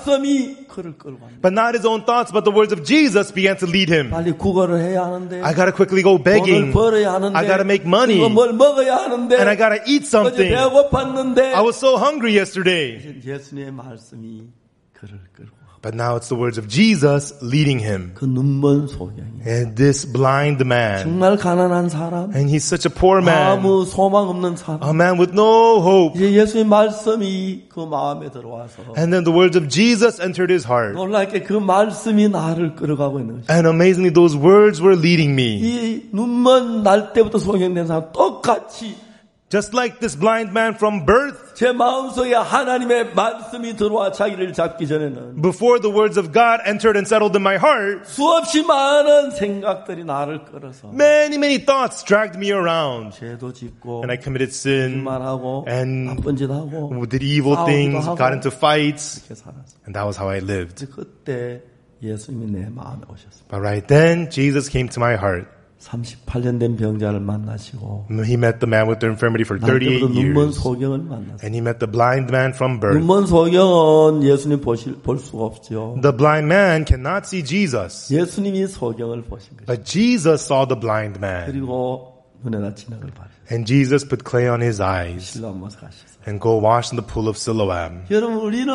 말씀이 그를 끌고 갑니다.
But not his own thoughts, but the words of Jesus began to lead him.
빨리 구걸을 해야 하는데
I gotta quickly go
돈을
begging.
벌어야 하는데
I gotta make money.
그리고 뭘 먹어야 하는데
And I gotta eat
어제
something.
배고팠는데
I was so hungry yesterday.
예수님의 말씀이 그를 끌고
But now it's the words of Jesus leading him.
그 눈먼 소경이
And this blind man.
정말 가난한 사람
And he's such a poor man.
아무 소망 없는 사람
A man with no hope.
이제 예수의 말씀이 그 마음에 들어와서
And then the words of Jesus entered his heart.
놀랍게 그 말씀이 나를 끌어가고 있는 것이죠.
And amazingly, those words were leading me.
이 눈먼 날 때부터 소경된 사람 똑같이
Just like this blind man from birth,
제 마음속에 하나님의 말씀이 들어와 자기를 잡기 전에는
before the words of God entered and settled in my heart,
수없이 많은 생각들이 나를 끌어서
many thoughts dragged me around.
죄도 짓고
And I committed sin
말하고
and
나쁜 짓 하고
did evil
싸우기도
things,
하고.
got into fights,
이렇게 살았어요.
and that was how I lived.
그때 예수님이 내 마음에 오셨어요.
But right then, Jesus came to my heart.
38년 된 병자를 만나시고
He met the man with the infirmity for 38
나한테부터 눈먼
years.
소경을 만났어요.
And he met the blind man from birth.
눈먼 소경은 예수님 볼 수가 없죠.
The blind man cannot see Jesus.
예수님이 소경을 보신 거죠.
But Jesus saw the blind man.
그리고 눈에다 진흙을 바르셨어요.
And Jesus put clay on his eyes
실로 한번 가셨어요.
and go wash in the pool of Siloam.
여러분 우리는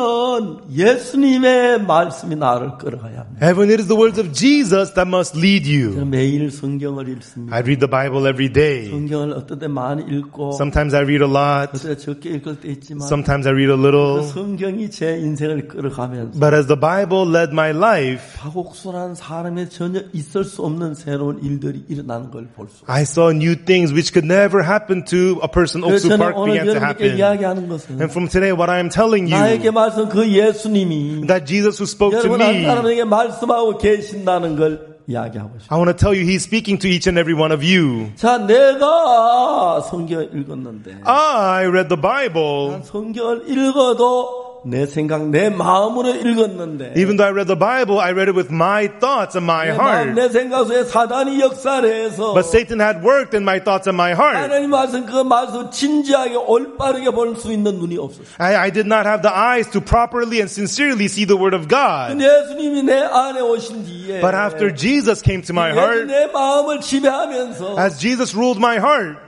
예수님의 말씀이 나를 끌어가야 합니다.
Heaven, it is the words of Jesus that must lead you.
저는 매일 성경을 읽습니다.
I read the Bible every day.
성경을 어떨 때 많이 읽고
Sometimes I read a lot.
어떨 때 적게 읽을 때 있지만
Sometimes I read a
그
little.
성경이 제 인생을 끌어가면서
But as the Bible led my life,
파국순한 사람에 전혀 있을 수 없는 새로운 일들이 일어나는 걸 볼 수.
I saw new things which could never happen to a person.
그래서
Oksu
저는
Park
오늘
began to
여러분께
happen.
이야기하는 것은
And from today, what I am telling
나에게
you,
말씀 그 예수님이
that Jesus who spoke to
여러분 한
me,
사람에게 말씀하고 계신다는 걸 이야기하고 싶어요.
I want to tell you, He's speaking to each and every one of you.
자, 내가 성경을 읽었는데
I read the Bible.
난 성경을 읽어도 내 생각, 내 마음으로 읽었는데
Even though I read the Bible, I read it with my thoughts and my
내 마음,
heart.
내 생각 속에 사단이 역사를 해서
But Satan had worked in my thoughts and my heart.
하나님 말씀 그 말씀 진지하게 올바르게 볼 수 있는 눈이 없었어요.
I did not have the eyes to properly and sincerely see the Word of God.
예수님이 내 안에 오신 뒤에
But after Jesus came to my
예수
heart,
내 마음을 지배하면서
as Jesus ruled my heart,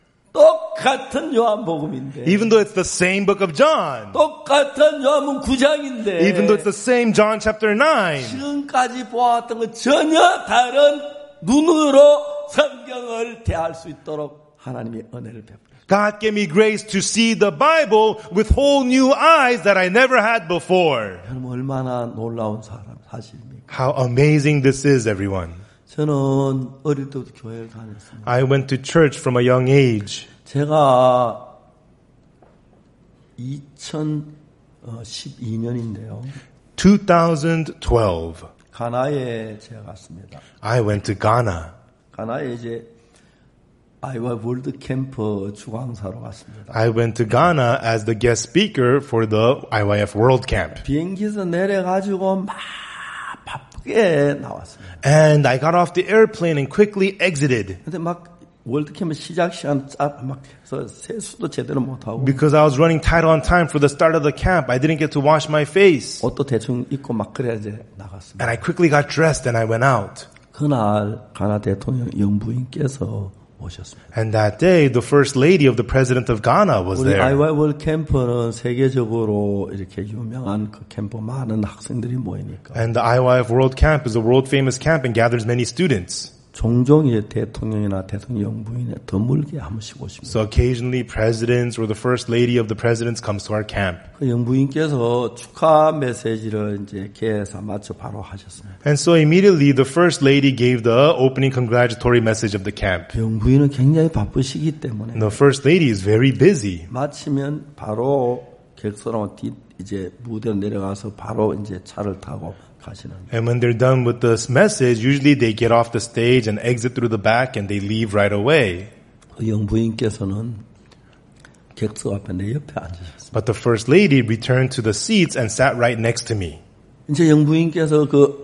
똑같은 요한복음인데
even though it's the same book of John,
똑같은 요한복음 9장인데
even though it's the same John chapter 9,
지금까지 보았던 것 전혀 다른 눈으로 성경을 대할 수 있도록 하나님의 은혜를 베풀었어요.
God gave me grace to see the Bible with whole new eyes that I never had before.
여러분 얼마나 놀라운 사실입니까?
How amazing this is, everyone.
저는 어릴 때부터 교회를 다녔습니다.
I went to church from a young age.
제가 2012년인데요.
2012,
가나에 제가 갔습니다.
I went to Ghana.
가나에 이제 아이와 월드 캠프 주광사로 갔습니다.
I went to Ghana as the guest speaker for the IYF World Camp.
비행기에서 내려가지고 막 바쁘게 나왔습니다.
And I got off the airplane and quickly exited
근데 막 월드 캠프 시작 시간 막 해서 세수도 제대로 못 하고
because I was running tight on time for the start of the camp. I didn't get to wash my face.
옷도 대충 입고 막 그래야 이제 나갔습니다.
And I quickly got dressed and I went out.
그날 가나 대통령 영부인께서 오셨습니다.
And that day, the first lady of the president of Ghana was
우리
there.
IY 월드 캠프는 세계적으로 이렇게 유명한 그 캠프 많은 학생들이 모이니까
And the IYF World Camp is a world famous camp and gathers many students.
종종 이제 대통령이나 대통령 영부인에 드물게 한 번씩 오십니다.
So occasionally presidents or the first lady of the presidents comes to our camp.
그 영부인께서 축하 메시지를 이제 개사 맞춰 바로 하셨습니다.
And so immediately the first lady gave the opening congratulatory message of the camp.
영부인은 굉장히 바쁘시기 때문에
And the first lady is very busy.
마치면 바로 객석으로 이제 무대로 내려가서 바로 이제 차를 타고 가시는.
And when they're done with this message, usually they get off the stage and exit through the back and they leave right away.
그 영부인께서는 객석 앞에 내 옆에 앉으셨습니다.
But the first lady returned to the seats and sat right next to me.
이제 영부인께서 그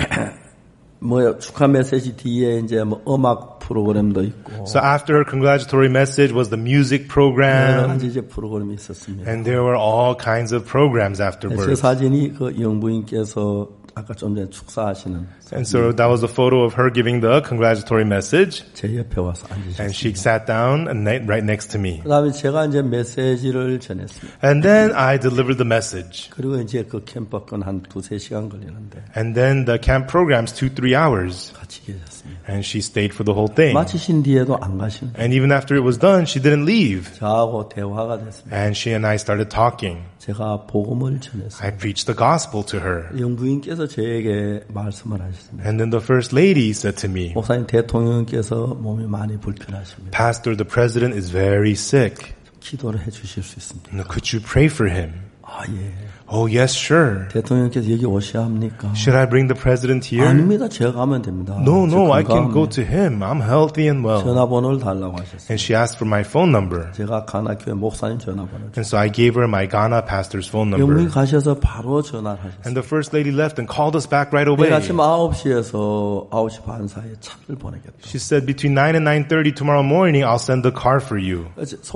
축하 메시지 뒤에 이제 뭐 음악 프로그램도 있고
So after her congratulatory message was the music
여러
program,
가지 이제 프로그램이 있었습니다.
and there were all kinds of programs
제
afterwards.
사진이 그 영부인께서 아까 좀 전에 축사하시는
And so that was a photo of her giving the congratulatory message,
제 옆에 와서
and she
앉으셨습니다.
sat down and right next to me.
그다음에 제가 이제 메시지를 전했습니다.
And then I delivered the message.
그리고 이제 그 캠프 건 한 2-3시간 걸리는데
And then the camp programs 2-3 hours.
같이 계셨습니다.
And she stayed for the whole thing.
마치신 뒤에도 안 가시는
And even after it was done, she didn't leave.
저하고 대화가 됐습니다.
And she and I started talking.
제가 복음을 전했어요.
I preached the gospel to her.
영부인께서 저에게 말씀을 하셨습니다.
And then the first lady said to me,
목사님 대통령께서 몸이 많이 불편하십니다.
Pastor, the president is very sick.
기도를 해 주실 수 있습니까?
Could you pray for him?
아, 예.
Oh, yes, sure.
대통령께서 여기 오셔야 합니까?
Should I bring the president here?
아닙니다. 제가 가면 됩니다.
No,
저
I can go
건강합니다.
to him. I'm healthy and well.
전화번호를 달라고 하셨어요.
And she asked for my phone number.
제가 가나교회 목사님 전화번호를
And so I gave her my Ghana pastor's phone
영분이
number.
가셔서 바로 전화를 하셨어요.
And the first lady left and called us back right
내일
away.
아침 9시에서 9시 반 사이에 차를 보내겠다.
She said between 9 and 9:30 tomorrow morning, I'll send the car for you.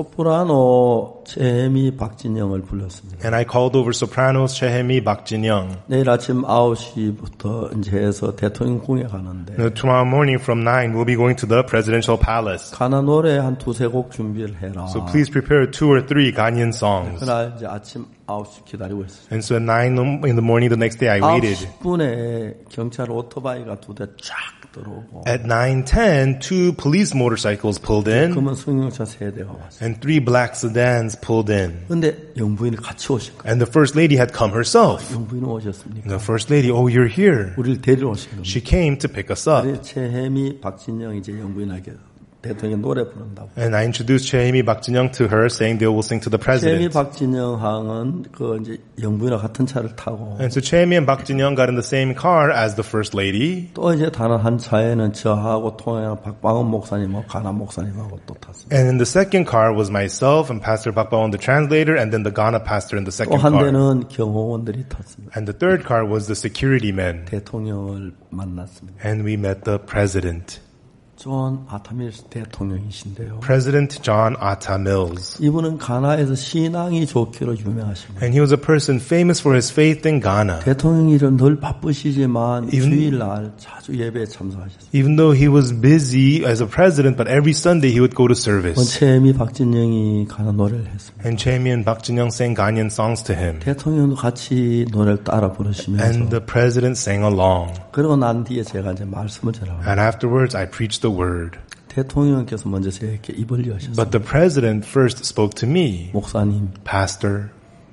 소프라노 최혜미 박진영을 불렀습니다.
And I called over sopranos Chehemi Bakjin-young.
내일 아침 9시부터 이제 해서 대통령궁에 가는데
Tomorrow morning from 9, we'll be going to the presidential palace.
가나 노래 한 두세 곡 준비를 해라.
So please prepare 2 or 3 Ghanaian songs.
그날 이제 아침 9시 기다리고 있었어요.
And so at 9 in the morning the next day, I waited.
9시 10분에 경찰 오토바이가 두 대 쫙 들어오고
At 9:10, 2 police motorcycles pulled in
그러면 승용차 세 대가 왔어요.
and 3 black sedans pulled in.
근데 영부인이 같이 오신 거예요.
And the first lady had come herself.
영부인은 오셨습니까?
And the first lady, oh, you're here.
우리를 데리러 오신 겁니다.
She came to pick us up.
최혜미 박진영이 이제 영부인에게 대통령 노래 부른다고.
And I introduced Chehemi Bakjin-young to her, saying they will sing to the
최혜미
president.
박진영 항은 그 이제 영부인과 같은 차를 타고
And so Chehemi and Bakjin-young got in the same car as the first lady.
또 이제 다른 한 차에는 저하고 통행한 박방원 목사님하고 가나 목사님하고 또 탔습니다.
And in the second car was myself and Pastor Bakbawan, the translator, and then the Ghana pastor in the
또
second
한
car.
대는 경호원들이 탔습니다.
And the third car was the security men.
대통령을 만났습니다.
And we met the president.
존 아타밀스 대통령이신데요.
President John Atta Mills.
이분은 가나에서 신앙이 좋기로 유명하십니다.
And he was a person famous for his faith in Ghana.
대통령 일은 늘 바쁘시지만 주일날 자주 예배에 참석하셨습니다.
Even though he was busy as a president, but every Sunday he would go to service.
최혜미 박진영이 가나 노래를 했습니다.
And Chehemi and Bakjin-young sang Ghanaian songs to him.
대통령도 같이 노래를 따라 부르시면서
And the president sang along.
그러고 난 뒤에 제가 이제 말씀을 전합니다.
And afterwards I preached the word.
대통령께서 먼저 저에게 입을 여셨습니다.
But the president first spoke to me.
목사님,
Pastor,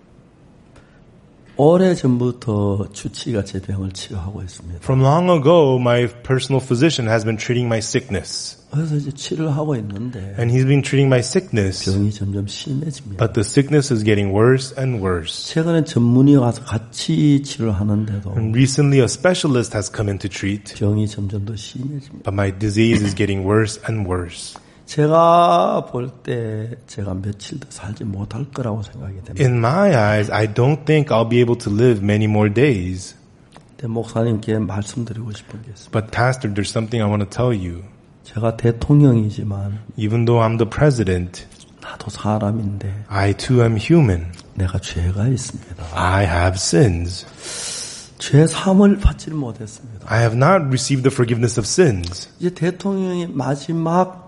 오래전부터 주치가 제 병을 치료하고 있습니다.
from long ago, my personal physician has been treating my sickness.
그래서 이제 치료를 하고 있는데
And he's been treating my sickness.
병이 점점 심해집니다.
But the sickness is getting worse and worse.
최근에 전문의 와서 같이 치료를 하는데도
And recently a specialist has come in to treat.
병이 점점 더 심해집니다.
But my disease is getting worse and worse.
제가 볼 때 제가 며칠 더 살지 못할 거라고 생각이 됩니다.
In my eyes, I don't think I'll be able to live many more days.
근데 목사님께 말씀드리고 싶은 게 있습니다.
But Pastor, there's something I want to tell you.
제가 대통령이지만
Even though I'm the president,
나도 사람인데
I too am human.
내가 죄가 있습니다.
I have sins.
죄 사함을 받지를 못했습니다.
I have not received the forgiveness of sins.
이제 대통령이 마지막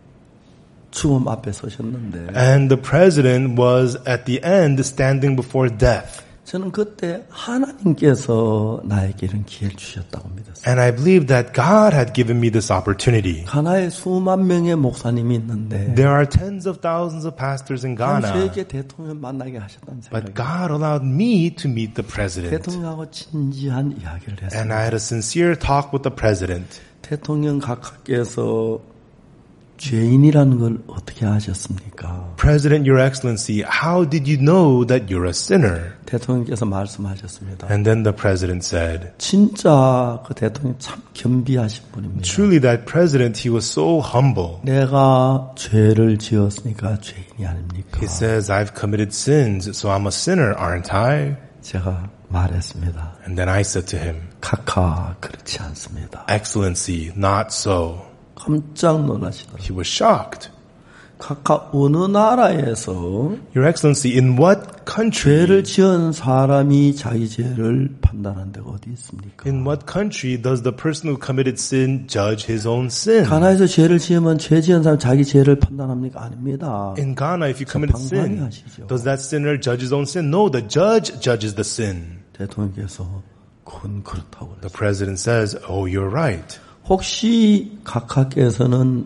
죽음 앞에 서셨는데
And the president was at the end standing before death.
저는 그때 하나님께서 나에게 이런 기회를 주셨다고 믿었어요.
And I believe that God had given me this opportunity.
가나에 수만 명의 목사님이 있는데
There are tens of thousands of pastors in Ghana,
저에게 대통령 만나게 하셨다는
but
생각이
God allowed me to meet the president.
대통령하고 진지한 이야기를
And
했습니다.
I had a sincere talk with the president.
대통령 각하께서 죄인이라는 걸 어떻게 아셨습니까?
President, Your Excellency, how did you know that you're a sinner?
대통령께서 말씀하셨습니다.
And then the president said,
진짜 그 대통령 참 겸비하신 분입니다.
truly that president, he was so humble.
내가 죄를 지었으니까 죄인이 아닙니까?
He says, I've committed sins, so I'm a sinner, aren't I?
제가 말했습니다.
And then I said to him,
각하 그렇지 않습니다.
Excellency, not so.
깜짝 놀라시더라고요.
He was shocked.
각하 어느 나라에서
Your Excellency, in what country,
죄를 지은 사람이 자기 죄를 판단한 데가 어디 있습니까?
in what country does the person who committed sin judge his own sin?
가나에서 죄를 지으면 죄 지은 사람 자기 죄를 판단합니까? 아닙니다.
In Ghana, if you committed sin,
방관하시죠.
does that sinner judge his own sin? No, the judge judges the sin.
대통령께서 그건 그렇다고
The
그랬어요.
president says, oh, you're right.
혹시 각하께서는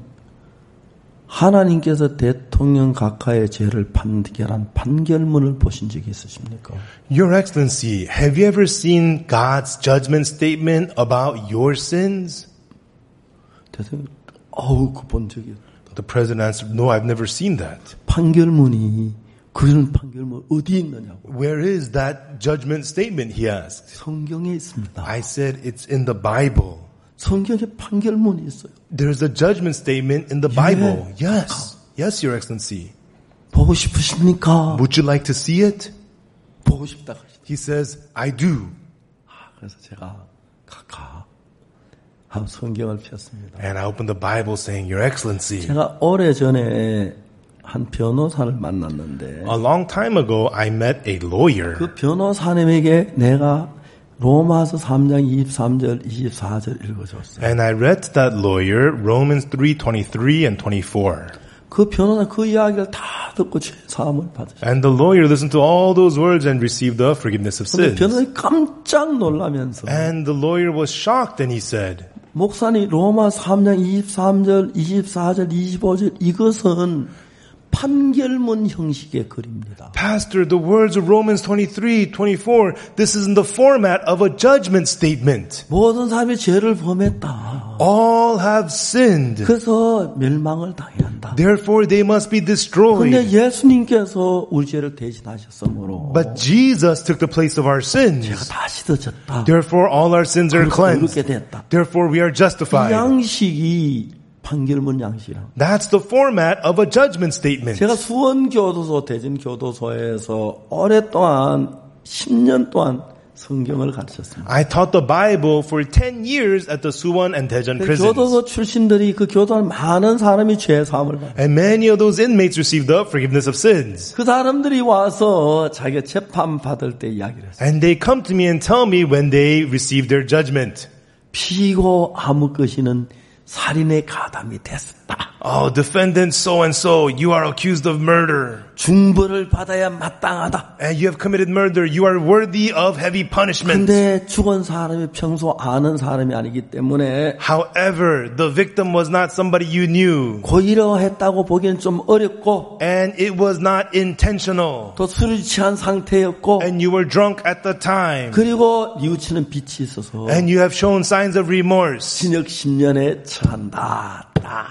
하나님께서 대통령 각하의 죄를 판결한 판결문을 보신 적이 있으십니까?
Your Excellency, have you ever seen God's judgment statement about your sins?
대통령, 그 본 적이 없다.
The president answered, no, I've never seen that.
판결문이 그런 판결문 어디 있느냐고.
Where is that judgment statement, he asked.
성경에 있습니다.
I said, it's in the Bible.
성경에 판결문이 있어요.
There's a judgment statement in the Bible. Yes. Yes, Your Excellency.
보고 싶으십니까?
Would you like to see it?
보고 싶다 하시죠.
He says, I do.
그래서 제가 하고 성경을 폈습니다.
And I opened the Bible saying, Your Excellency.
제가 오래전에 한 변호사를 만났는데
A long time ago, I met a lawyer.
그 변호사님에게 내가 로마서 3장 23절, 24절 읽어줬어요.
And I read to that lawyer Romans 3:23 and 24.
그 변호사 그 이야기를 다 듣고 죄 사함을 받으셨어요.
And the lawyer listened to all those words and received the forgiveness of
근데
sins.
변호사님 깜짝 놀라면서
And the lawyer was shocked and he said,
목사님 로마 3장 23절, 24절, 25절 이것은 판결문 형식의 글입니다.
Pastor, the words of Romans 23, 24, this is in the format of a judgment statement.
모든 사람이 죄를 범했다.
All have sinned.
그래서 멸망을 당해야 한다.
Therefore they must be destroyed.
근데 예수님께서 우리 죄를 대신하셨으므로
But Jesus took the place of our
죄가
sins.
다 씻어졌다.
Therefore all our sins are
그렇게
cleansed.
됐다.
Therefore we are
이
justified.
양식이 판결문 양식이라.
That's the format of a judgment statement.
제가 수원교도소, 대전교도소에서 오랫동안 10년 동안 성경을 가르쳤습니다.
I taught the Bible for 10 years at the Suwon and Daejeon prisons.
교도소 출신들이 그 교도할 많은 사람이 죄 사함을 받아요.
And many of those inmates received the forgiveness of sins.
그 사람들이 와서 자기가 재판 받을 때 이야기를 했어요.
And they come to me and tell me when they receive their judgment.
피고 아무 것이는 살인의 가담이 됐다.
Oh, defendant so and so, you are accused of murder.
중벌을 받아야 마땅하다.
And you have committed murder. You are worthy of heavy punishment.
근데 죽은 사람이 평소 아는 사람이 아니기 때문에
However, the victim was not somebody you knew.
고의로 했다고 보기엔 좀 어렵고
And it was not intentional.
또 술이 취한 상태였고
And you were drunk at the time.
그리고 뉘우치는 빛이 있어서
And you have shown signs of remorse.
징역 10년에 처한다.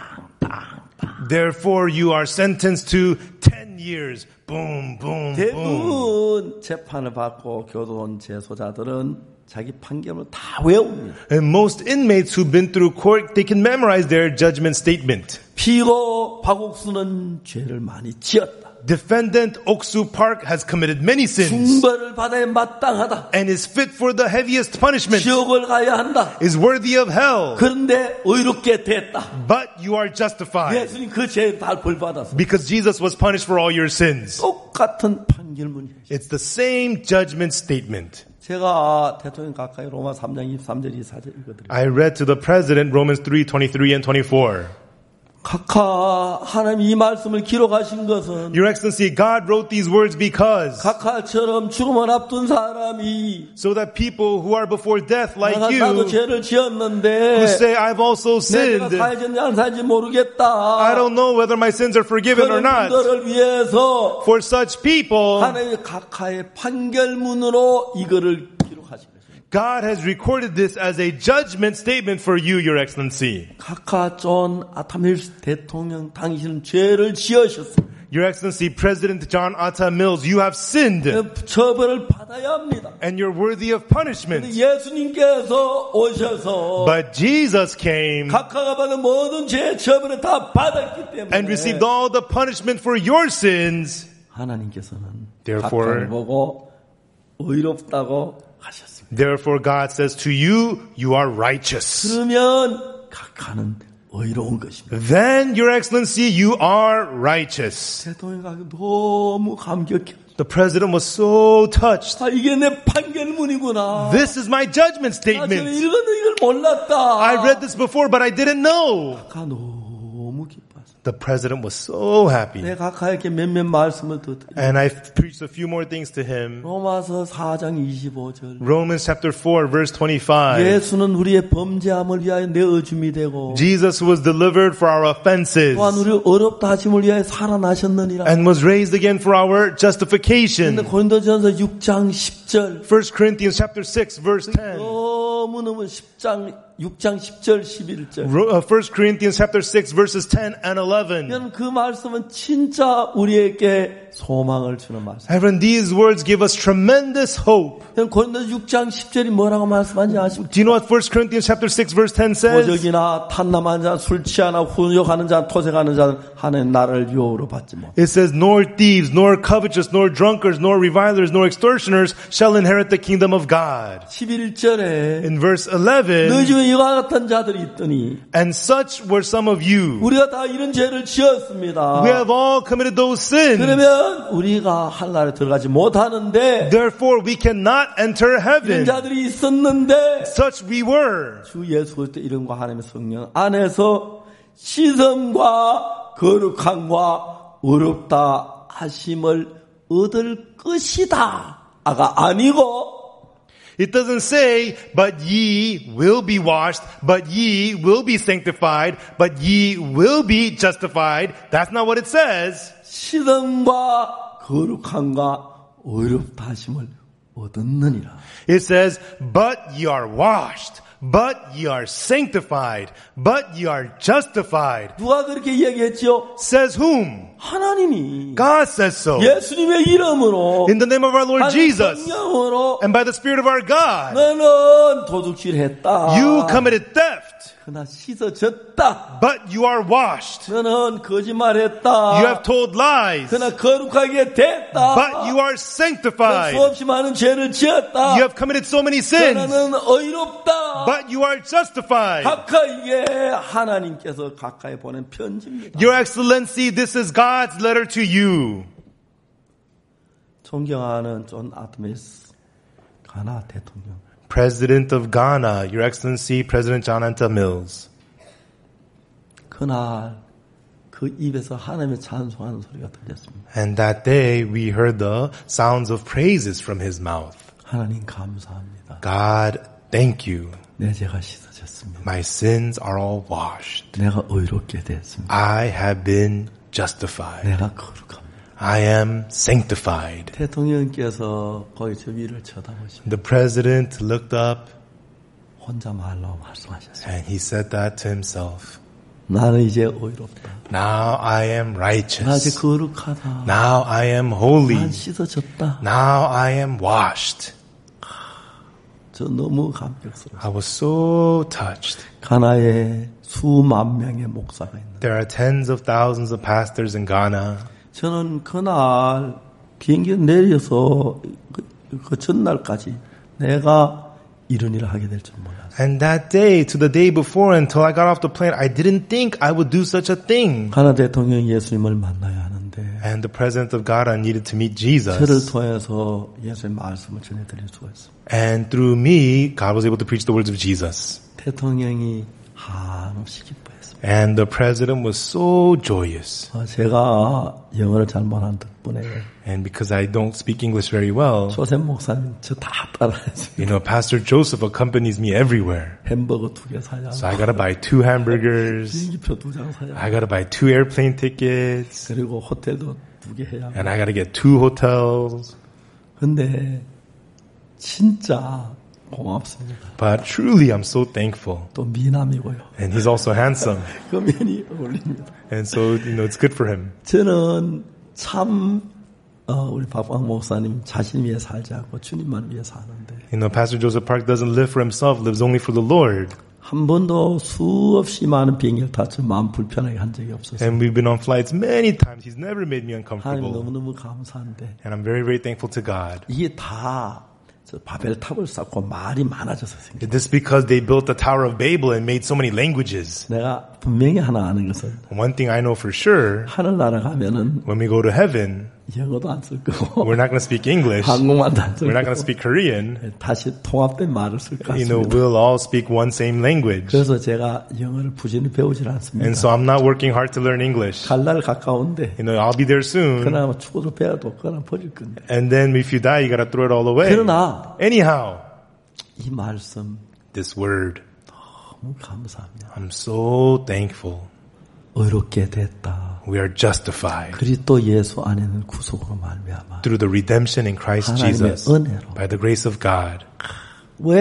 Therefore, you are sentenced to 10 years. Boom, boom, boom.
대부분 재판을 받고 교도원 재소자들은 자기 판결을 다 외웁니다.
And most inmates who've been through court, they can memorize their judgment statement.
피고 박옥수는 죄를 많이 지었다.
Defendant Oksu Park has committed many sins
중벌을 받아야 마땅하다.
and is fit for the heaviest punishment,
지옥을 가야 한다.
is worthy of hell.
그런데 의롭게 됐다.
But you are justified
예수님 그 죄 다 벌받았어.
because Jesus was punished for all your sins.
똑같은 판결문이에요.
It's the same judgment statement.
제가 대통령 가까이 로마 3장 23절 24절 읽어드릴게요.
I read to the president Romans 3:23 and 24.
각하 하나님 이 말씀을 기록하신 것은
Your Excellency, God wrote these words because
각하처럼 죽음을 앞둔 사람이
so that people who are before death like
나도
you
죄를
who
지었는데
say I've also
내가
sinned,
살지 안 살지 모르겠다.
I don't know whether my sins are forgiven or
그런
not.
분들을 위해서
For such people,
하나님의 각하의 판결문으로 이거를 기록하신 것입니다.
God has recorded this as a judgment statement for you, Your Excellency.
각하 존 아타밀스 대통령 당신은 죄를 지으셨습니다.
Your Excellency, President John Atta Mills, you have sinned
처벌을 받아야 합니다.
and you're worthy of punishment.
예수님께서 오셔서
But Jesus came
각하가 받은 모든 죄의 처벌을 다 받았기 때문에
and received all the punishment for your sins.
하나님께서는
Therefore,
각하를 보고 의롭다고 하셨습니다.
Therefore, God says to you, you are righteous.
그러면 각하는 의로운 것입니다.
Then, Your Excellency, you are righteous.
대통령이 너무 감격해.
The president was so touched.
아, 이게 내 판결문이구나.
This is my judgment
아, 저는
statement.
읽었는데 이걸 몰랐다.
I read this before, but I didn't know.
각하 너무 기뻐서.
The president was so happy.
내 각하에게 몇몇 말씀을 더 드립니다.
And I preached a few more things to him.
로마서 4장 25절.
Romans chapter 4, verse 25.
예수는 우리의 범죄함을 위하여 내어줌이 되고
Jesus was delivered for our offenses
또한 우리를 어렵다 하심을 위하여 살아나셨느니라.
and was raised again for our justification.
근데 고린도전서 6장 10절.
1 Corinthians chapter 6, verse 10.
너무너무 10장 6장 10절 11절.
1 Corinthians chapter 6 verses 10 and 11.
그 말씀은 진짜 우리에게 소망을 주는 말씀.
And these words give us tremendous hope.
고린도서 6장 10절이 뭐라고 말씀하는지 아십니까?
Do you know what 1 Corinthians chapter 6 verse 10 says?
도적이나 탐남한 자, 술 취하나 훈육하는 자, 토색하는 자는 하나님 나를 유혹으로 받지 못.
It says, nor thieves, nor covetous, nor drunkards, nor revilers, nor extortioners shall inherit the kingdom of God.
11절에
In verse 11,
너희 중에 이와 같은 자들이 있더니
and such were some of you.
우리가 다 이런 죄를 지었습니다.
We have all committed those sins.
그러면 우리가 하늘나라에 들어가지 못하는데
Therefore we cannot enter
이런
heaven.
자들이 있었는데
Such we were.
주 예수 그리스도 이름과 하나님의 성령 안에서 시성과 거룩함과 의롭다 하심을 얻을 것이다. 아가 아니고
It doesn't say, but ye will be washed, but ye will be sanctified, but ye will be justified. That's not what it says.
시성과 거룩함과 의롭다 하심을 얻었느니라.
It says, but ye are washed, but ye are sanctified, but ye are justified.
누가 그렇게 얘기했죠?
Says whom?
하나님이
God says so.
예수님의 이름으로
In the name of our Lord Jesus
성령으로
and by the Spirit of our God.
너는 도둑질했다.
You committed theft,
그러나 씻어졌다.
but you are washed.
너는 거짓말했다.
You have told lies,
그러나 거룩하게 됐다.
but you are sanctified.
수없이 많은 죄를 지었다.
You have committed so many sins,
너는 의롭다.
but you are justified.
각각 이게 하나님께서 가까이 보낸 편지입니다.
Your Excellency, this is God's letter to you.
존경하는 존 아트미스 가나 대통령.
President of Ghana, Your Excellency, President John Atta Mills.
그날 그 입에서 하나님의 찬송하는 소리가 들렸습니다.
And that day we heard the sounds of praises from his mouth.
하나님 감사합니다.
God, thank you.
내 죄가 씻어졌습니다.
My sins are all washed.
내가 의롭게 됐습니다.
I have been justified.
내가 거룩합니다.
I am sanctified.
대통령께서 거기 저 위를 쳐다보시고
The president looked up
혼자 말로 말씀하셨어요.
and he said that to himself.
나는 이제 의롭다.
Now I am
나 이제
righteous.
거룩하다.
Now I am holy.
난 씻어졌다.
Now I am washed.
저 너무 감격스러워.
I was so touched.
가나에 수만 명의 목사가 있는데
There are tens of thousands of pastors in Ghana.
저는 그날 비행기 내려서 그 전날까지 내가 이런 일을 하게 될 줄 몰랐어요.
And that day, to the day before, until I got off the plane, I didn't think I would do such a thing.
가나 대통령이 예수님을 만나야 하는데
And the president of Ghana needed to meet
저를
Jesus.
통해서 예수의 말씀을 전해드릴 수가 있습니다.
And through me, God was able to preach the words of Jesus.
대통령이 한없이 기뻐했습니다.
And the president was so joyous.
제가 영어를 잘 못하는 덕분에
And because I don't speak English very well,
조셉 목사님 저 다 따라했어요.
you know, Pastor Joseph accompanies me everywhere.
햄버거 2개 사야
So I gotta buy 2 hamburgers.
비행기표 2장 사야
I gotta buy 2 airplane tickets.
그리고 호텔도 2개 해야
And I gotta get 2 hotels.
근데 진짜 고맙습니다.
But truly, I'm so thankful.
또 미남이고요.
And he's also handsome.
그 면이 어울립니다.
And so, you know, it's good for him.
저는 참 우리 박광 목사님 자신 위해 살지 않고 주님만 위해 사는데
You know, Pastor Joseph Park doesn't live for himself, lives only for the Lord.
한 번도 수없이 많은 비행기를 타서 마음 불편하게 한 적이 없었어요.
And we've been on flights many times. He's never made me
하나님
uncomfortable.
너무너무 감사한데
And I'm very, very thankful to God.
이게 다 저 바벨탑을 쌓고 말이 많아져서 생겨.
This is because they built the Tower of Babel and made so many languages.
내가 분명히 하나 아는 것은
One thing I know for sure,
하늘나라 가면은
when we go to heaven,
영어도 안 쓸 거고
we're not going to speak English.
한국말도 안 쓸
We're not going to
거고
speak Korean.
다시 통합된 말을 쓸 것
You know,
같습니다.
we'll all speak one same language.
그래서 제가 영어를 부지런히 배우질 않습니다.
And so I'm not working hard to learn English.
갈 날 가까운데
You know, I'll be there soon.
그나마 죽어도 배워도 그거나 버릴 건데.
And then if you die, you got to throw it all away.
그러나
Anyhow,
이 말씀
this word,
너무 감사합니다.
I'm so thankful.
의롭게 됐다.
We are justified
그리스도 예수 안에는 구속으로 말미암아.
through the redemption in Christ
하나님의
Jesus
은혜로.
by the grace of God.
왜?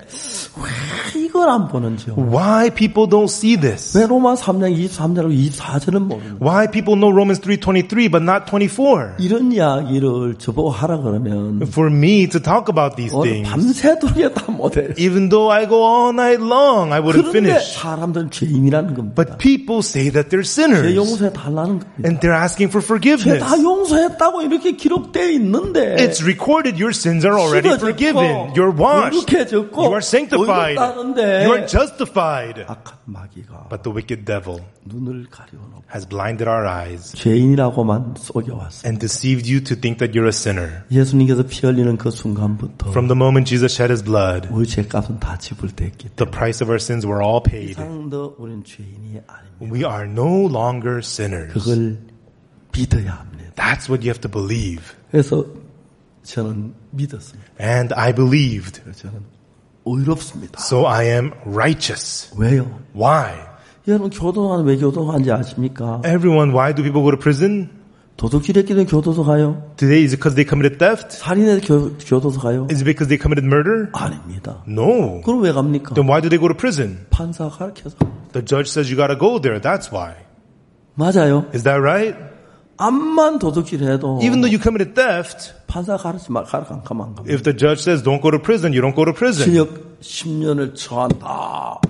왜 이걸 안 보는지요?
Why people don't see this?
왜 로마 3장 23절하고 24절은 모르는 거예요?
Why people know Romans 3:23 but not 24?
이런 이야기를 저보고 하라 그러면
For me to talk about these
오늘
things,
밤새도록 다 못해요.
even though I go all night long, I wouldn't
그런데
finish.
사람들은 죄인이라는 겁니다.
But people say that they're
죄
sinners
용서해 달라는 겁니다.
and they're asking for
죄
forgiveness.
다 용서했다고 이렇게 기록되어 있는데
It's recorded your sins are already forgiven. You're washed.
거룩해졌고
You are sanctified.
의롭다는데
You are justified.
악한 마귀가
But the wicked devil
눈을 가려놓고
has blinded our eyes
죄인이라고만 속여왔어요.
and deceived you to think that you're a sinner.
예수님께서 피 흘리는 그 순간부터
From the moment Jesus shed his blood,
우리 죄값은 다 지불됐기
the
때문에
price of our sins were all paid.
이상 더 우리는 죄인이 아닙니다.
We are no longer sinners.
그걸 믿어야 합니다.
That's what you have to believe.
그래서 저는 믿었습니다.
And I believed.
그래서 저는 의롭습니다.
So I am righteous.
왜요?
Why?
여러분 교도관 왜 교도관인지 아십니까?
Everyone, why do people go to prison?
도둑질했기는 교도소 가요?
Today, is it because they committed theft?
살인해서 교도소 가요?
Is it because they committed murder?
아닙니다.
No.
그럼 왜 갑니까?
Then why do they go to prison?
판사 가르쳐서.
The judge says you gotta go there. That's why.
맞아요.
Is that right?
암만 도둑질해도
Even though you committed theft,
판사 가르치면 안 가면
if the judge says don't go to prison, you don't go to prison.
징역 10년을 처한다.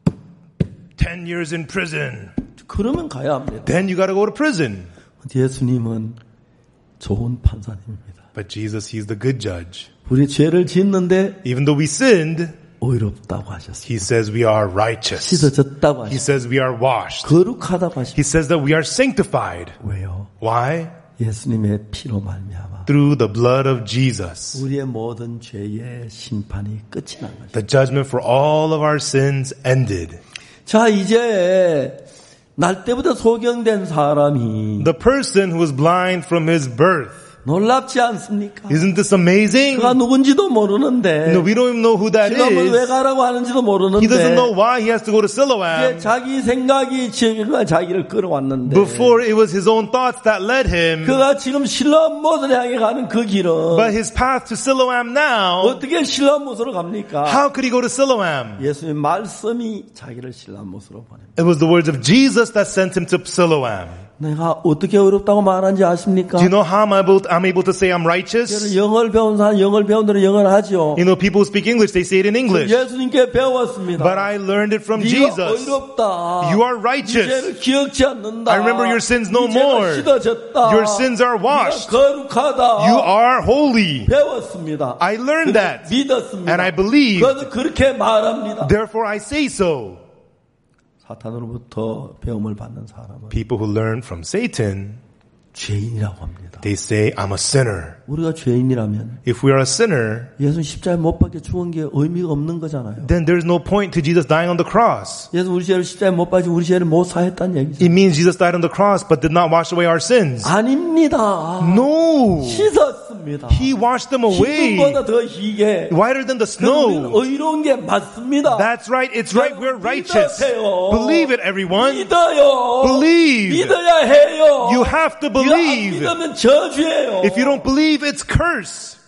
10 years in prison.
그러면 가야 합니다.
Then you gotta go to prison.
예수님은 좋은 판사님입니다.
But Jesus, He's the good judge.
우리 죄를 짓는데
Even though we sinned,
의롭다고 하셨습니다.
He says we are righteous.
씻어졌다고
He
하셨습니다.
says we are washed.
거룩하다고 하셨습니다.
He says that we are sanctified.
왜요?
Why?
예수님의 피로 말미암아
Through the blood of Jesus.
우리의 모든 죄의 심판이 끝이 난 것입니다.
The judgment for all of our sins ended.
자, 이제 날 때부터 소경된 사람이
The person who was blind from his birth.
놀랍지 않습니까?
Isn't this amazing?
그가 누군지도 모르는데
No, we don't even know who that
실험을 왜
is.
가라고 하는지도
He doesn't know
모르는데
why he has to go to
이제
Siloam.
자기 생각이 지금 자기를 끌어왔는데
Before it was his own thoughts that led him.
그가 지금 실험못을 향해 가는 그 길은
But his path to Siloam now,
어떻게 실험못으로 갑니까?
how could he go to Siloam?
예수님의 말씀이 자기를 실험못으로 보냅니다.
It was the words of Jesus that sent him to Siloam.
내가 어떻게 어렵다고 말하는지 아십니까?
Do you know how I'm able to say I'm righteous?
영어를 배운 사람 영어를 배운 대로 영어를 하죠.
You know, people who speak English, they say it in English.
예수님께 배웠습니다.
But I learned it from
네가
Jesus.
의롭다.
You are righteous.
죄를 기억지 않는다.
I remember your sins no
네 죄가
more.
씻어졌다.
Your sins are washed.
네가 거룩하다.
You are holy.
배웠습니다.
I learned that.
믿었습니다.
And I believed.
그래서 그렇게 말합니다.
Therefore I say so.
사탄으로부터 배움을 받는 사람은
People who learn from Satan,
죄인이라고 합니다.
they say, I'm a sinner.
우리가 죄인이라면
If we are a sinner,
예수 십자가에 못 박혀 죽은 게 의미가 없는 거잖아요.
then there's no point to Jesus dying on the cross.
예수 우리 죄를 십자가에 못 박혀 우리 죄를 못 사했다는 얘기죠.
It means Jesus died on the cross but did not wash away our sins.
아닙니다.
No.
씻었습니다.
He washed them away.
힘보다 더 희게
Whiter than the
우리는
snow.
의로운 게 맞습니다.
That's right. It's right. We're righteous.
믿으세요.
Believe it, everyone.
믿어요.
Believe.
믿어야 해요.
You have to
이거 안
believe.
믿으면 저주예요.
If you don't believe, it's curse.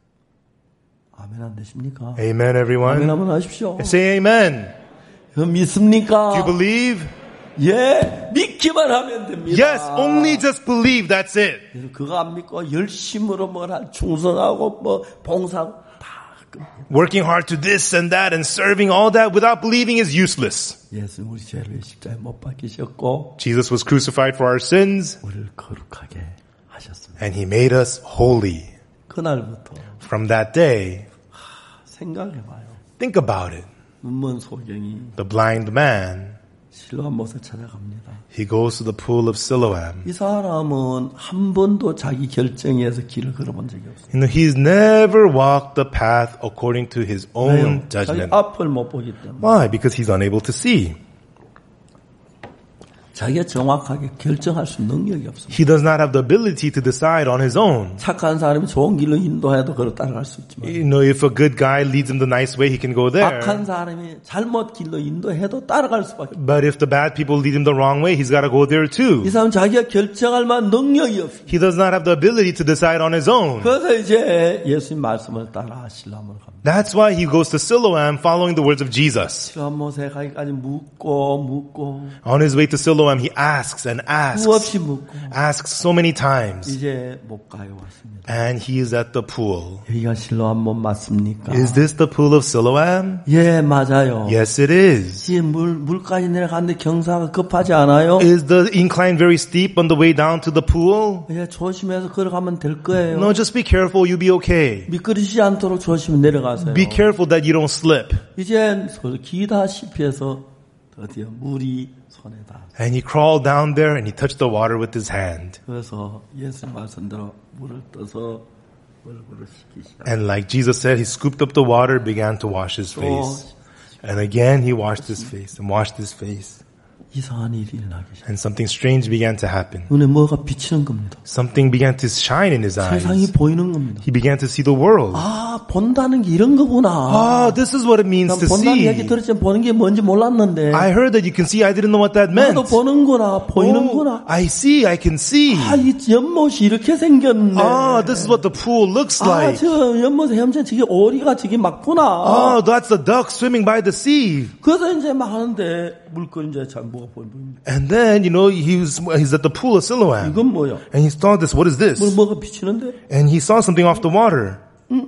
아멘 안 되십니까?
Amen,
아멘
everyone.
한번 하십시오.
Say amen.
그거 믿습니까?
Do you believe?
예, 믿기만 하면 됩니다.
Yes, only just believe. That's it.
그래서 그거 안 믿고 열심으로 충성하고 봉사하고 다 끝입니다.
Working hard to this and that and serving all that without believing is useless.
예수는 우리 죄를 십자가에 못 박히셨고
Jesus was crucified for our sins
우리를 거룩하게 하셨습니다.
and He made us holy.
그날부터
From that day,
생각해봐요.
think about it.
눈먼 소경이
The blind man,
실로암 못을 찾아갑니다.
he goes to the pool of Siloam.
이 사람은 한 번도 자기 결정에서 길을 걸어본 적이 없어요.
You know, he's never walked the path according to his own
자기
judgment.
앞을 못 보기 때문에.
Why? Because he's unable to see.
자기가 정확하게 결정할 수 있는 능력이 없습니다.
He does not have the ability to decide on his own.
착한 사람이 좋은 길로 인도해도 그걸 따라갈 수 있지만
You know, if a good guy leads him the nice way, he can go there.
악한 사람이 잘못 길로 인도해도 따라갈 수밖에 없어요.
But if the bad people lead him the wrong way, he's got to go there too.
이 사람은 자기가 결정할 만한 능력이 없어요.
He does not have the ability to decide on his own.
그래서 이제 예수님 말씀을 따라 실람으로 갑니다.
That's why he goes to Siloam following the words of Jesus.
실람못에 가기까지 묻고
On his way to Siloam, he asks and
수없이 묻고
asks so many times.
이제 목가에 왔습니다.
And he is at the pool.
여기가 실로암 못 맞습니까?
Is this the pool of Siloam?
예, 맞아요.
Yes, it is.
이 물까지 내려가는데 경사가 급하지 않아요?
Is the incline very steep on the way down to the pool?
예, 조심해서 걸어가면 될 거예요.
No, just be careful. You'll be okay.
미끄러지지 않도록 조심히 내려가세요.
Be careful that you don't slip.
이제 기다시피 해서 드디어 물이 손에 닿았어요.
And he crawled down there and he touched the water with his hand.
그래서 예수 말씀대로 물을 떠서 얼굴을 씻기 시작.
And like Jesus said, he scooped up the water, began to wash his face. And again he washed his face and washed his face.
이상한 일이 일어나기 시작.
And something strange began to happen.
눈에 뭐가 비치는 겁니다.
Something began to shine in his
세상이
eyes.
보이는 겁니다.
He began to see the world.
아, 본다는 게 이런 거구나.
Oh, this is what it means to
본다는 얘기
see.
들었지만 보는 게 뭔지 몰랐는데.
I heard that you can see. I didn't know what that meant.
나도 보는구나, 보이는구나.
I see. I can see.
아, 이 연못이 이렇게 생겼네.
Oh, this is what the pool looks
아,
like.
저 연못에 헤엄쳐 저게 오리가 저게 맞구나.
Oh, that's the duck swimming by the sea.
그래서 이제 막 하는데 물건이 이제 잘 뭐가 보입니다.
And then, you know, he's at the pool of Siloam.
이건 뭐야?
And he saw this. What is this?
뭐가 비치는데?
And he saw something off the water.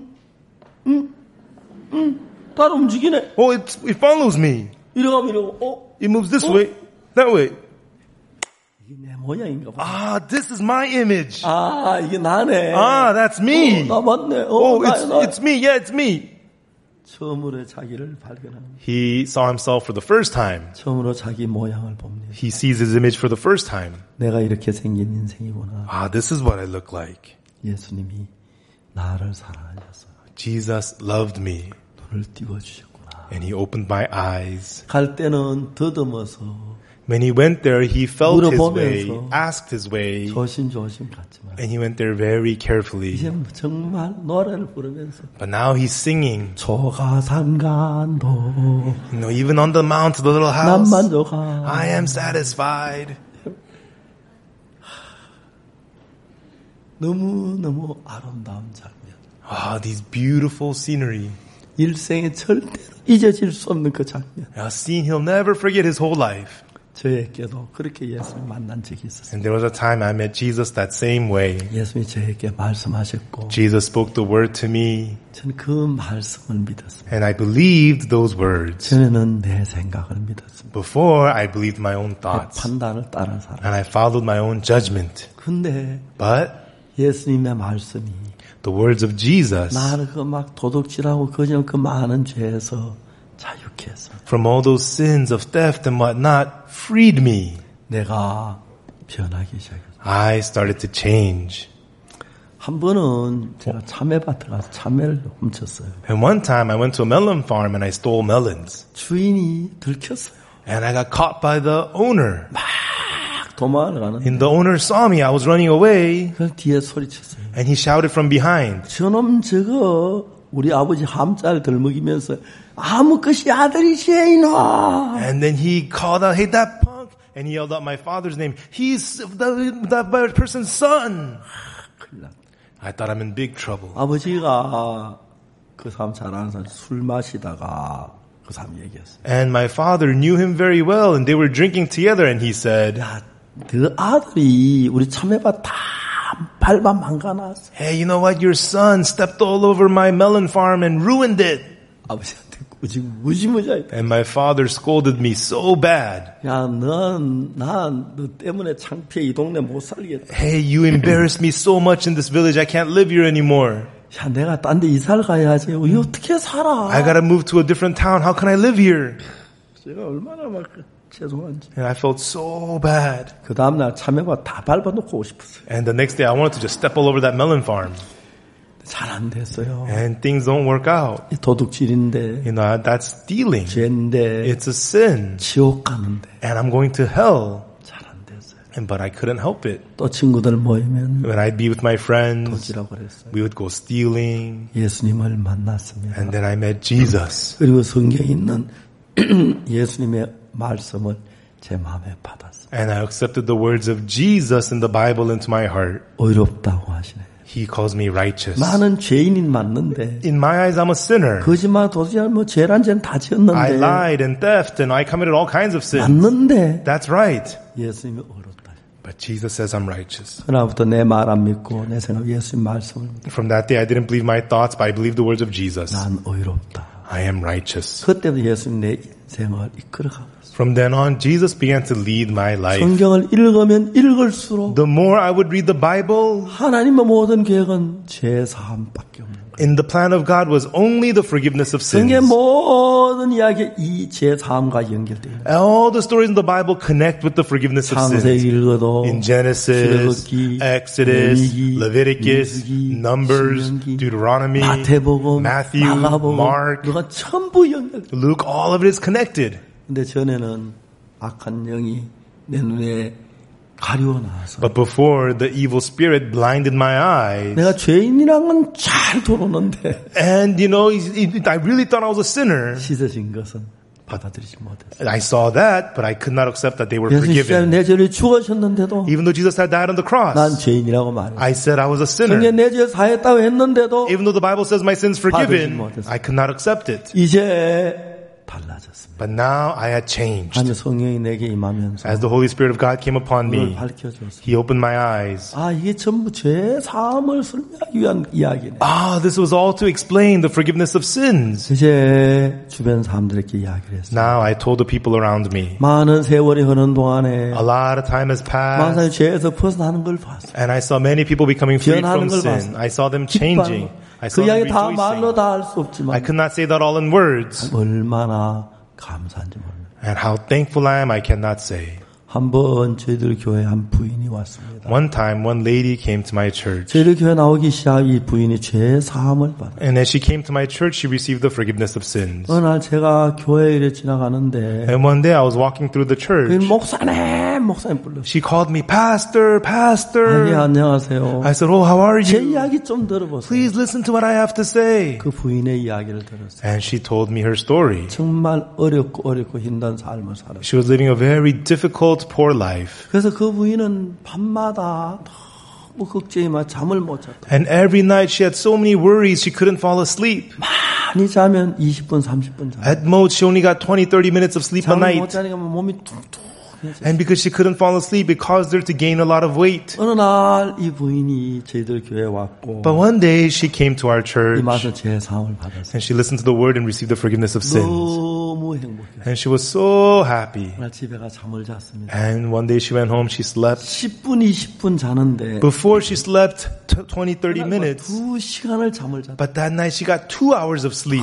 따로 움직이네.
Oh, it follows me.
이러가면 이러고,
It moves this way, that way.
이게 내 모양인가 봐.
Ah, this is my image.
아, 이게 나네.
Ah, that's me.
나 맞네.
Oh,
나.
it's me. Yeah, it's me.
처음으로 자기를 발견합니다.
He saw himself for the first time.
처음으로 자기 모양을 봅니다.
He sees his image for the first time.
내가 이렇게 생긴 인생이구나.
Ah, this is what I look like.
예수님이 나를 사랑하셔서
Jesus loved me.
눈을 띄워주셨구나.
And he opened my eyes.
갈 때는 더듬어서
When he went there, he felt his
물어보면서
way, asked his way,
조심조심 갔지만
and he went there very carefully.
이제 정말 노래를 부르면서
But now he's singing.
조가산간도
You know, even on the mount, the little
난
house,
만족하.
I am satisfied.
너무너무 아름다운 장면.
Ah, these beautiful scenery.
일생에 절대로 잊어질 수 없는 그 장면.
A scene he'll never forget his whole life.
저에게도 그렇게 예수를 만난 적이 있었어요.
And there was a time I met Jesus that same way.
예수님이 저에게 말씀하셨고
Jesus spoke the word to me,
저는 그 말씀을 믿었습니다.
and I believed those words.
전에는 내 생각을 믿었습니다.
Before, I believed my own thoughts,
판단을 따라 살아.
and I followed my own judgment.
근데
But
예수님의 말씀이
the words of Jesus,
나를 그 막 도둑질하고 그저 그 많은 죄에서 자유케 했어.
from all those sins of theft and whatnot, freed me.
내가 변하기 시작했어.
I started to change.
한 번은 제가 참외밭에 가서 참외를 훔쳤어요.
And one time I went to a melon farm and I stole melons.
주인이 들켰어요.
And I got caught by the owner.
막 도망을 가는데
And the owner saw me. I was running away.
그 뒤에 소리쳤어요.
And he shouted from behind.
저놈 저거 우리 아버지 함자를 덜먹이면서 아무 것이 아들이시에 이놈.
And then he called out, "Hey, that punk!" And he yelled out my father's name. He's that person's son.
큰일 났다.
I thought I'm in big trouble.
아버지가 그 사람 잘 아는 사람 술 마시다가 그 사람 얘기했어요.
And my father knew him very well, and they were drinking together, and he said,
야, 그 아들이 우리 참외밭 다 밟아 망가놨어.
"Hey, you know what? Your son stepped all over my melon farm and ruined it."
아버지한테 무지무지하게.
And my father scolded me so bad.
야, 너 때문에 창피해 이 동네 못 살겠다.
"Hey, you embarrassed me so much in this village. I can't live here anymore.
야, 내가 딴 데 이사를 가야지. 이 어떻게 살아?
I gotta move to a different town. How can I live here?"
제가 얼마나 막 죄송한지.
And I felt so bad.
그 다음날 참외밭 다 밟아놓고 싶었어요.
And the next day I wanted to just step all over that melon farm.
잘 안 됐어요.
And things don't work out.
이 도둑질인데,
You know, that's stealing.
죄인데,
It's a sin.
지옥 가는데
And I'm going to hell.
잘 안
But I couldn't help it.
또 친구들 모이면
When I'd be with my friends,
도지라고 그랬어요.
we would go stealing.
예수님을 만났습니다.
And then I met Jesus.
그리고 성경에 있는 예수님의 말씀을 제 마음에 받았어요.
And I accepted the words of Jesus in the Bible into my heart.
의롭다고 하시네요.
He calls me righteous.
나는 죄인인 맞는데
In my eyes, I'm a sinner.
거짓말 도둑질 뭐 죄란 죄는 다
I
지었는데
lied and theft and I committed all kinds of sins.
맞는데
That's right.
예수님이 의롭다.
But Jesus says I'm righteous.
그날부터 내 말 안 믿고 내 생각 예수님 말씀을 믿고
From that day, I didn't believe my thoughts, but I believed the words of Jesus.
난 의롭다.
I am righteous.
그때부터 예수님 내 인생을 이끌어가고
From then on, Jesus began to lead my life.
성경을 읽으면 읽을수록
The more I would read the Bible,
하나님의 모든 계획은 죄 사함밖에 없는 거예요.
in the plan of God was only the forgiveness of
성경의
sins.
모든 이야기 이 죄 사함과 연결되어 있는 거예요.
All the stories in the Bible connect with the forgiveness of sins.
창세기 읽어도
In Genesis,
출애굽기,
Exodus,
레위기,
Leviticus,
민수기,
Numbers,
신명기,
Deuteronomy,
마태복음,
Matthew,
마가복음,
Mark,
그가 전부 연결돼.
Luke, all of it is connected.
근데 전에는 악한 영이 내 눈에 가리워 놔서
But before, the evil spirit blinded my eyes.
내가 죄인이란 건 잘 들어오는데
And, you know, I really thought I was a sinner.
씻어진 것은 받아들이지 못했어요.
And I saw that, but I could not accept that they were
예수님
forgiven.
내 죄를 죽으셨는데도
Even though Jesus had died on the
난
cross,
죄인이라고 말해요.
I said I was a
성경
sinner.
내 죄 사했다고 했는데도
Even though the Bible says my sins forgiven,
받아들이지 못했어요.
I could not accept it.
이제 달라졌습니다.
But now I had changed.
하나님의 성령이 내게 임하면서
As the Holy Spirit of God came upon
그걸
me,
밝혀줬어요.
He opened my eyes.
아, 이게 전부 죄 사함을 설명하기 위한 이야기네.
Ah, this was all to explain the forgiveness of sins.
이제 주변 사람들에게 이야기를 했어요.
Now I told the people around me.
많은 세월이 흐른 동안에
A lot of time has
많은 사람이
passed,
죄에서 벗어나는 걸 봤어요.
and I saw many people becoming freed
변하는 걸
from sin.
봤어요.
I saw them changing. I saw
그
them
이야기 다 말로
rejoicing.
다 할 수
I
없지만
could not say that all in words.
얼마나 감사한지 몰라요.
And how thankful I am, I cannot say.
한번 저희들 교회 한 부인이 왔습니다.
One time, one lady came to my church.
저희들 교회 나오기 시작 이 부인이 죄 사함을 받아요.
And as she came to my church, she received the forgiveness of sins.
어느 날 제가 교회에 지나가는데
And one day I was walking through the
그
church.
목사님 불렀어요.
She called me, Pastor, Pastor.
예, 안녕하세요.
I said, oh, how are
제
you?
이야기 좀 들어보세요.
Please listen to what I have to say.
그 부인의 이야기를 들었어요.
And she told me her story.
정말 어렵고 힘든 삶을 살았어요.
She was living a very difficult, poor life.
그래서 그 부인은 밤마다 너무 걱정이 많아 잠을 못 잤다.
And every night she had so many worries she couldn't fall asleep.
많이 자면 20분, 30분 자.
At most, she only got 20, 30 minutes of sleep a
잠을 못
night.
자니까 몸이 퉁퉁해져.
And because she couldn't fall asleep, it caused her to gain a lot of weight.
어느 날 이 부인이 저희들 교회에 왔고
But one day she came to our church
이마서 제 사함을 받았어요.
and she listened to the word and received the forgiveness of sins.
너무 행복해요.
And she was so happy.
날 집에 가 잠을 잤습니다.
And one day she went home, she slept.
10분, 20분 자는데
Before she slept 20, 30 minutes.
2시간을 잠을 잤다.
But that night she got 2 hours of sleep.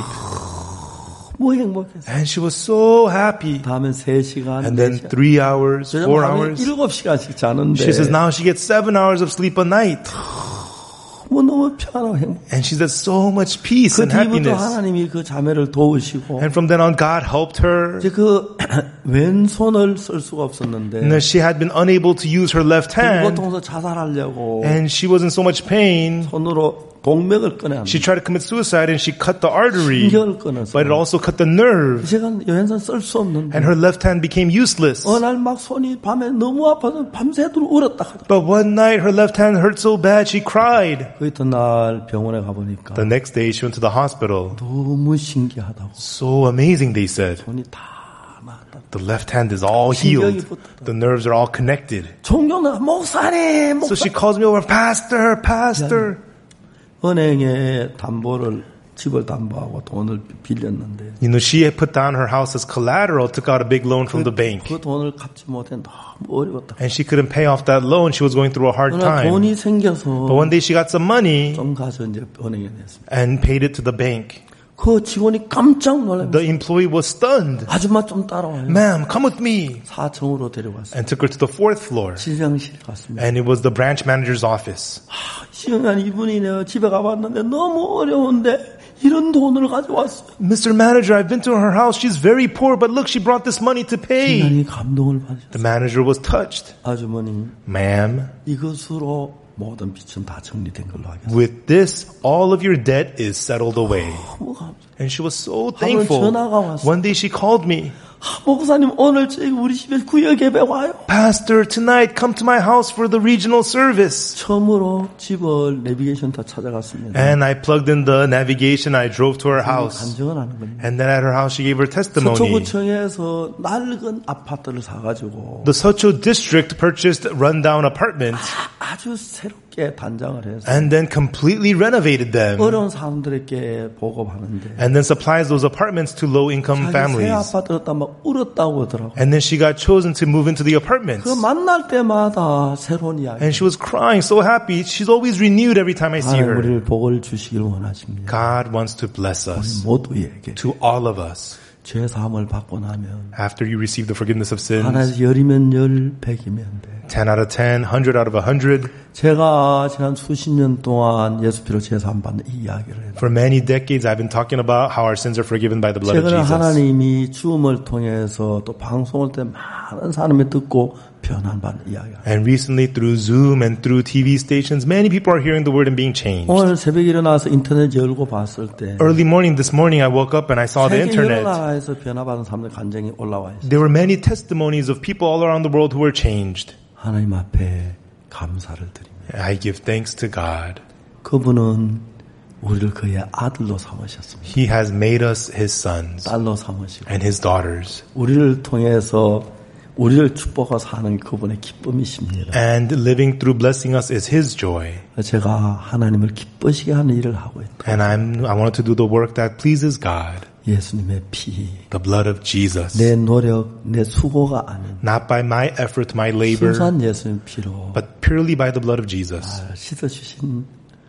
너무 행복했어요.
And she was so happy.
다음엔 3시간,
And then 3 hours, 4 hours.
7시간씩 자는데
She says now she gets 7 hours of sleep a night.
너무 편하고 행복.
And she's had so much peace
그
and
뒤부터
happiness.
하나님이 그 자매를 도우시고
And from then on, God helped her.
이제 그 왼손을 쓸 수가 없었는데
And she had been unable to use her left hand.
고통에서 자살하려고
And she was in so much pain.
손으로 동맥을 꺼내
She tried to commit suicide and she cut the artery.
신경을 끊어서
But it also cut the nerve.
제가 왼손 쓸 수 없는데
And her left hand became useless.
어느 날 막 손이 밤에 너무 아파서 밤새도록 울었다 하더라고요.
But one night her left hand hurt so bad she cried.
그 이튿날 병원에 가보니까
The next day she went to the hospital.
너무 신기하다고
So amazing, they said.
손이 다 나았다.
The left hand is all healed. The nerves are all connected.
종교는 목사님,
So she calls me over, Pastor, Pastor.
은행에 담보를 집을 담보하고 돈을 빌렸는데
You know, she had put down her house as collateral, took out a big loan from the bank.
그 돈을 갚지 못해 너무 어려웠다.
And she couldn't pay off that loan. She was going through a hard
어느
time.
돈이 생겨서
But one day she got some money
좀 가서 이제 은행에 냈습니다.
and paid it to the bank.
그 직원이 깜짝 놀라면서
The employee was stunned.
아줌마 좀 따라와요.
Ma'am, come with me.
4층으로 데려갔어요.
And took her to the 4th floor.
지정실 갔습니다.
And it was the branch manager's office.
시흥한 이분이 내가 집에 가봤는데 너무 어려운데 이런 돈을 가져왔어요.
Mr. Manager, I've been to her house. She's very poor, but look, she brought this money to pay.
굉장히 감동을 받으셨어요.
The manager was touched.
아주머니,
Ma'am,
이것으로 모든 빚은 다 정리된 걸로 하겠습니다.
with this, all of your debt is settled away.
너무 감사해요.
And she was so
하루는
thankful.
전화가 왔어요.
One day she called me.
목사님 오늘 저희 우리 집에 구역 예배 와요.
Pastor, tonight come to my house for the regional service.
처음으로 집을 내비게이션 다 찾아갔습니다.
And I plugged in the navigation. I drove to her house.
간증을 하는 겁니다.
And then at her house, she gave her testimony.
서초구청에서 낡은 아파트를 사가지고
The Seocho district purchased rundown apartments
아주 새롭게 단장을 해서
and then completely renovated them.
어려운 사람들에게 보급하는데
And then supplies those apartments to low-income
자기 새
families.
아파트였다 막 울었다고 하더라고요.
And then she got chosen to move into the apartments.
그 만날 때마다 새로운 이야기.
And she was crying so happy. She's always renewed every time I see
하나님
her.
우리를 복을 주시길 원하십니다.
God wants to bless us,
모두에게
to all of us.
죄 사함을 받고 나면
After you receive the forgiveness of sins,
하나에서 10이면 10, 100이면 돼.
10 out of 10, 100 out of 100.
제가 지난 수십 년 동안 예수 피로 죄 사함 받는 이 이야기를 해요.
For many decades, I've been talking about how our sins are forgiven by the blood of
최근에
Jesus.
하나님이 주음을 통해서 또 방송을 때 많은 사람이 듣고 변화받는 이야기가.
And recently, through Zoom and through TV stations, many people are hearing the word and being changed.
오늘 새벽에 일어나서 인터넷 열고 봤을 때
Early morning, this morning, I woke up and I saw the
세계 여러
internet.
나라에서 변화받은 사람들 간증이 올라와 있어요.
There were many testimonies of people all around the world who were changed.
하나님 앞에 감사를 드립니다.
I give thanks to God.
그분은 우리를 그의 아들로 삼으셨습니다.
He has made us His sons
딸로 삼으시고
and His daughters.
우리를 통해서 우리를 축복하고 사는 그분의 기쁨이십니다.
And living through blessing us is His joy.
제가 하나님을 기쁘시게 하는 일을 하고 있다.
And I wanted to do the work that pleases God.
예수님의 피,
The blood of Jesus.
내 노력, 내 수고가 아닌
Not by my effort, my labor,
순수한 예수님 피로
but purely by the blood of Jesus.
씻어주신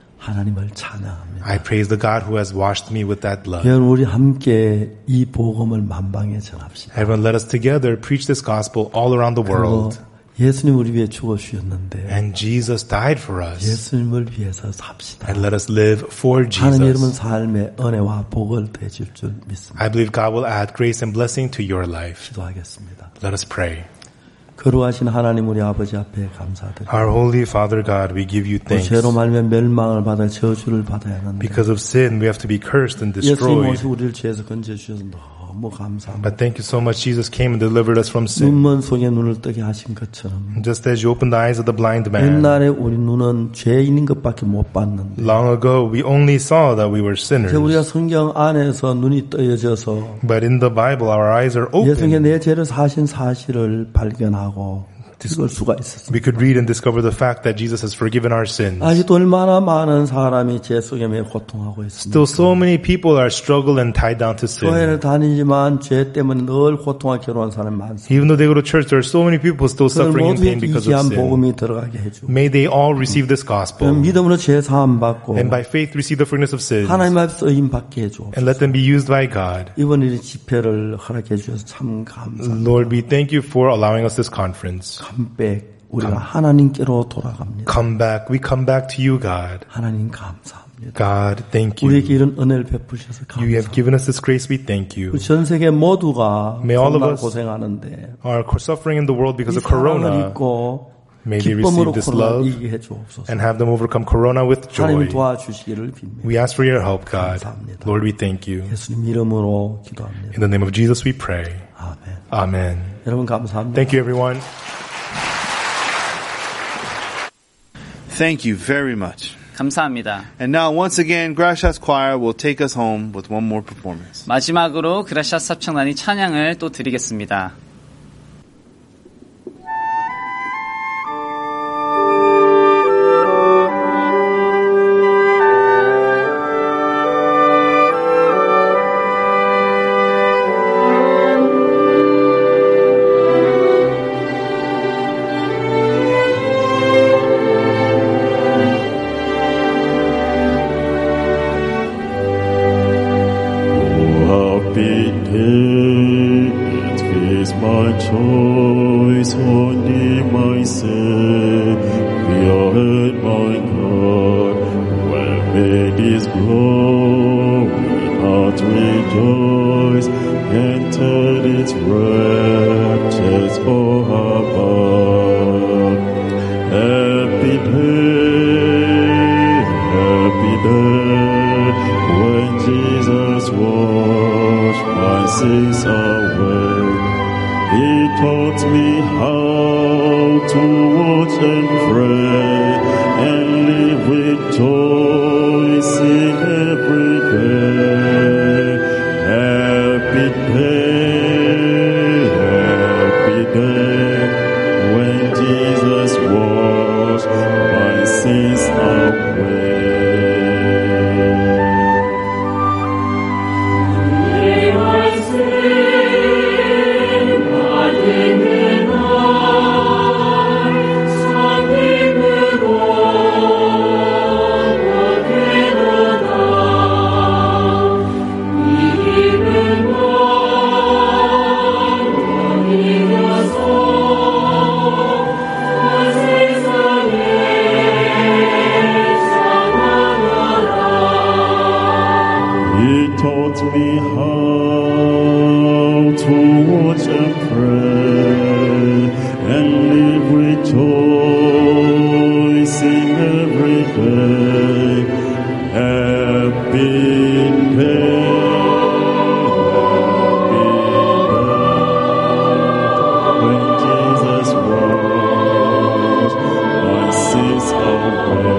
하나님을 찬양합니다.
I praise the God who has washed me with that blood.
여러분 우리 함께 이 복음을 만방에 전합시다.
Everyone, let us together preach this gospel all around the world.
예수님 우리 위해 죽어주셨는데
And Jesus died for us.
예수님을 위해서 삽시다.
And let us live for
하나님 여러분
Jesus.
삶에 은혜와 복을 더해줄 줄 믿습니다.
I believe God will add grace and blessing to your life.
기도하겠습니다.
Let us pray.
거룩하신 하나님 우리 아버지 앞에 감사드립니다.
Our holy Father God, we give you thanks.
죄로 말면 멸망을 받아 저주를 받아야 하는데
Because of sin, we have to be cursed and
예수님
destroyed.
오시 우리를 죄에서 건져주셔서 너무 감사합니다.
But thank you so much. Jesus came and delivered us from sin.
눈먼 속에 눈을 뜨게 하신 것처럼
Just as you opened the eyes of the blind man.
옛날에 우리 눈은 죄인인 것밖에 못 봤는데
Long ago, we only saw that we were sinners.
이제 우리가 성경 안에서 눈이 떠여져서
But in the Bible, our eyes are
예수님께
open.
내 죄를 사신 사실을 발견하고 읽을 수가 있었습니다.
We could read and discover the fact that Jesus has forgiven our sins.
아직도 얼마나 많은 사람이 죄 속에 매여 고통하고 있습니다.
Still, so many people are struggled and tied down to sin.
교회를 다니지만 죄 때문에 늘 고통하고 괴로운 사람이 많습니다.
Even though they go to church, there are so many people still
그들
suffering in pain
모두에게 이
because of
귀한
sin.
복음이 들어가게 해주고
May they all receive this gospel.
믿음으로 죄 사함 받고
And by faith receive the forgiveness of sins.
하나님 앞에 쓰임 받게 해주고
And let them be used by God.
이번 일 집회를 허락해 주셔서 참 감사합니다.
Lord, we thank you for allowing us this conference.
컴백 우리가 하나님께로 돌아갑니다.
Come back. We come back to you, God.
하나님 감사합니다.
God, thank
우리에게
you.
이런 은혜를 베푸셔서
You have
감사합니다.
given us this grace. We thank you.
전 세계 모두가
May all of
코로나
us
고생하는데
Are suffering in the world because
이
of
사랑을
Corona.
잊고
May they
기쁨으로
receive this
코로나
love
이기게 해주옵소서.
and have them overcome Corona with
하나님
joy.
도와주시기를 빕니다.
We ask for your help, God.
감사합니다.
Lord, we thank you.
예수님 이름으로 기도합니다.
In the name of Jesus, we pray.
아멘.
Amen.
여러분 감사합니다.
Thank you, everyone.
Thank you very much.
감사합니다.
And now, once again, Gracias Choir will take us home with one more performance.
마지막으로 그라시아스 합창단이 찬양을 또 드리겠습니다.
Happy day, it is my choice, only my Savior and my God, where made His glory happy day, when Jesus washed my sins away. He taught me how to watch and pray, and live rejoicing every day. Happy day, when Jesus washed my sins away. He taught me how to watch and pray, and live rejoicing every day. Happy day, when Jesus washed my sins away.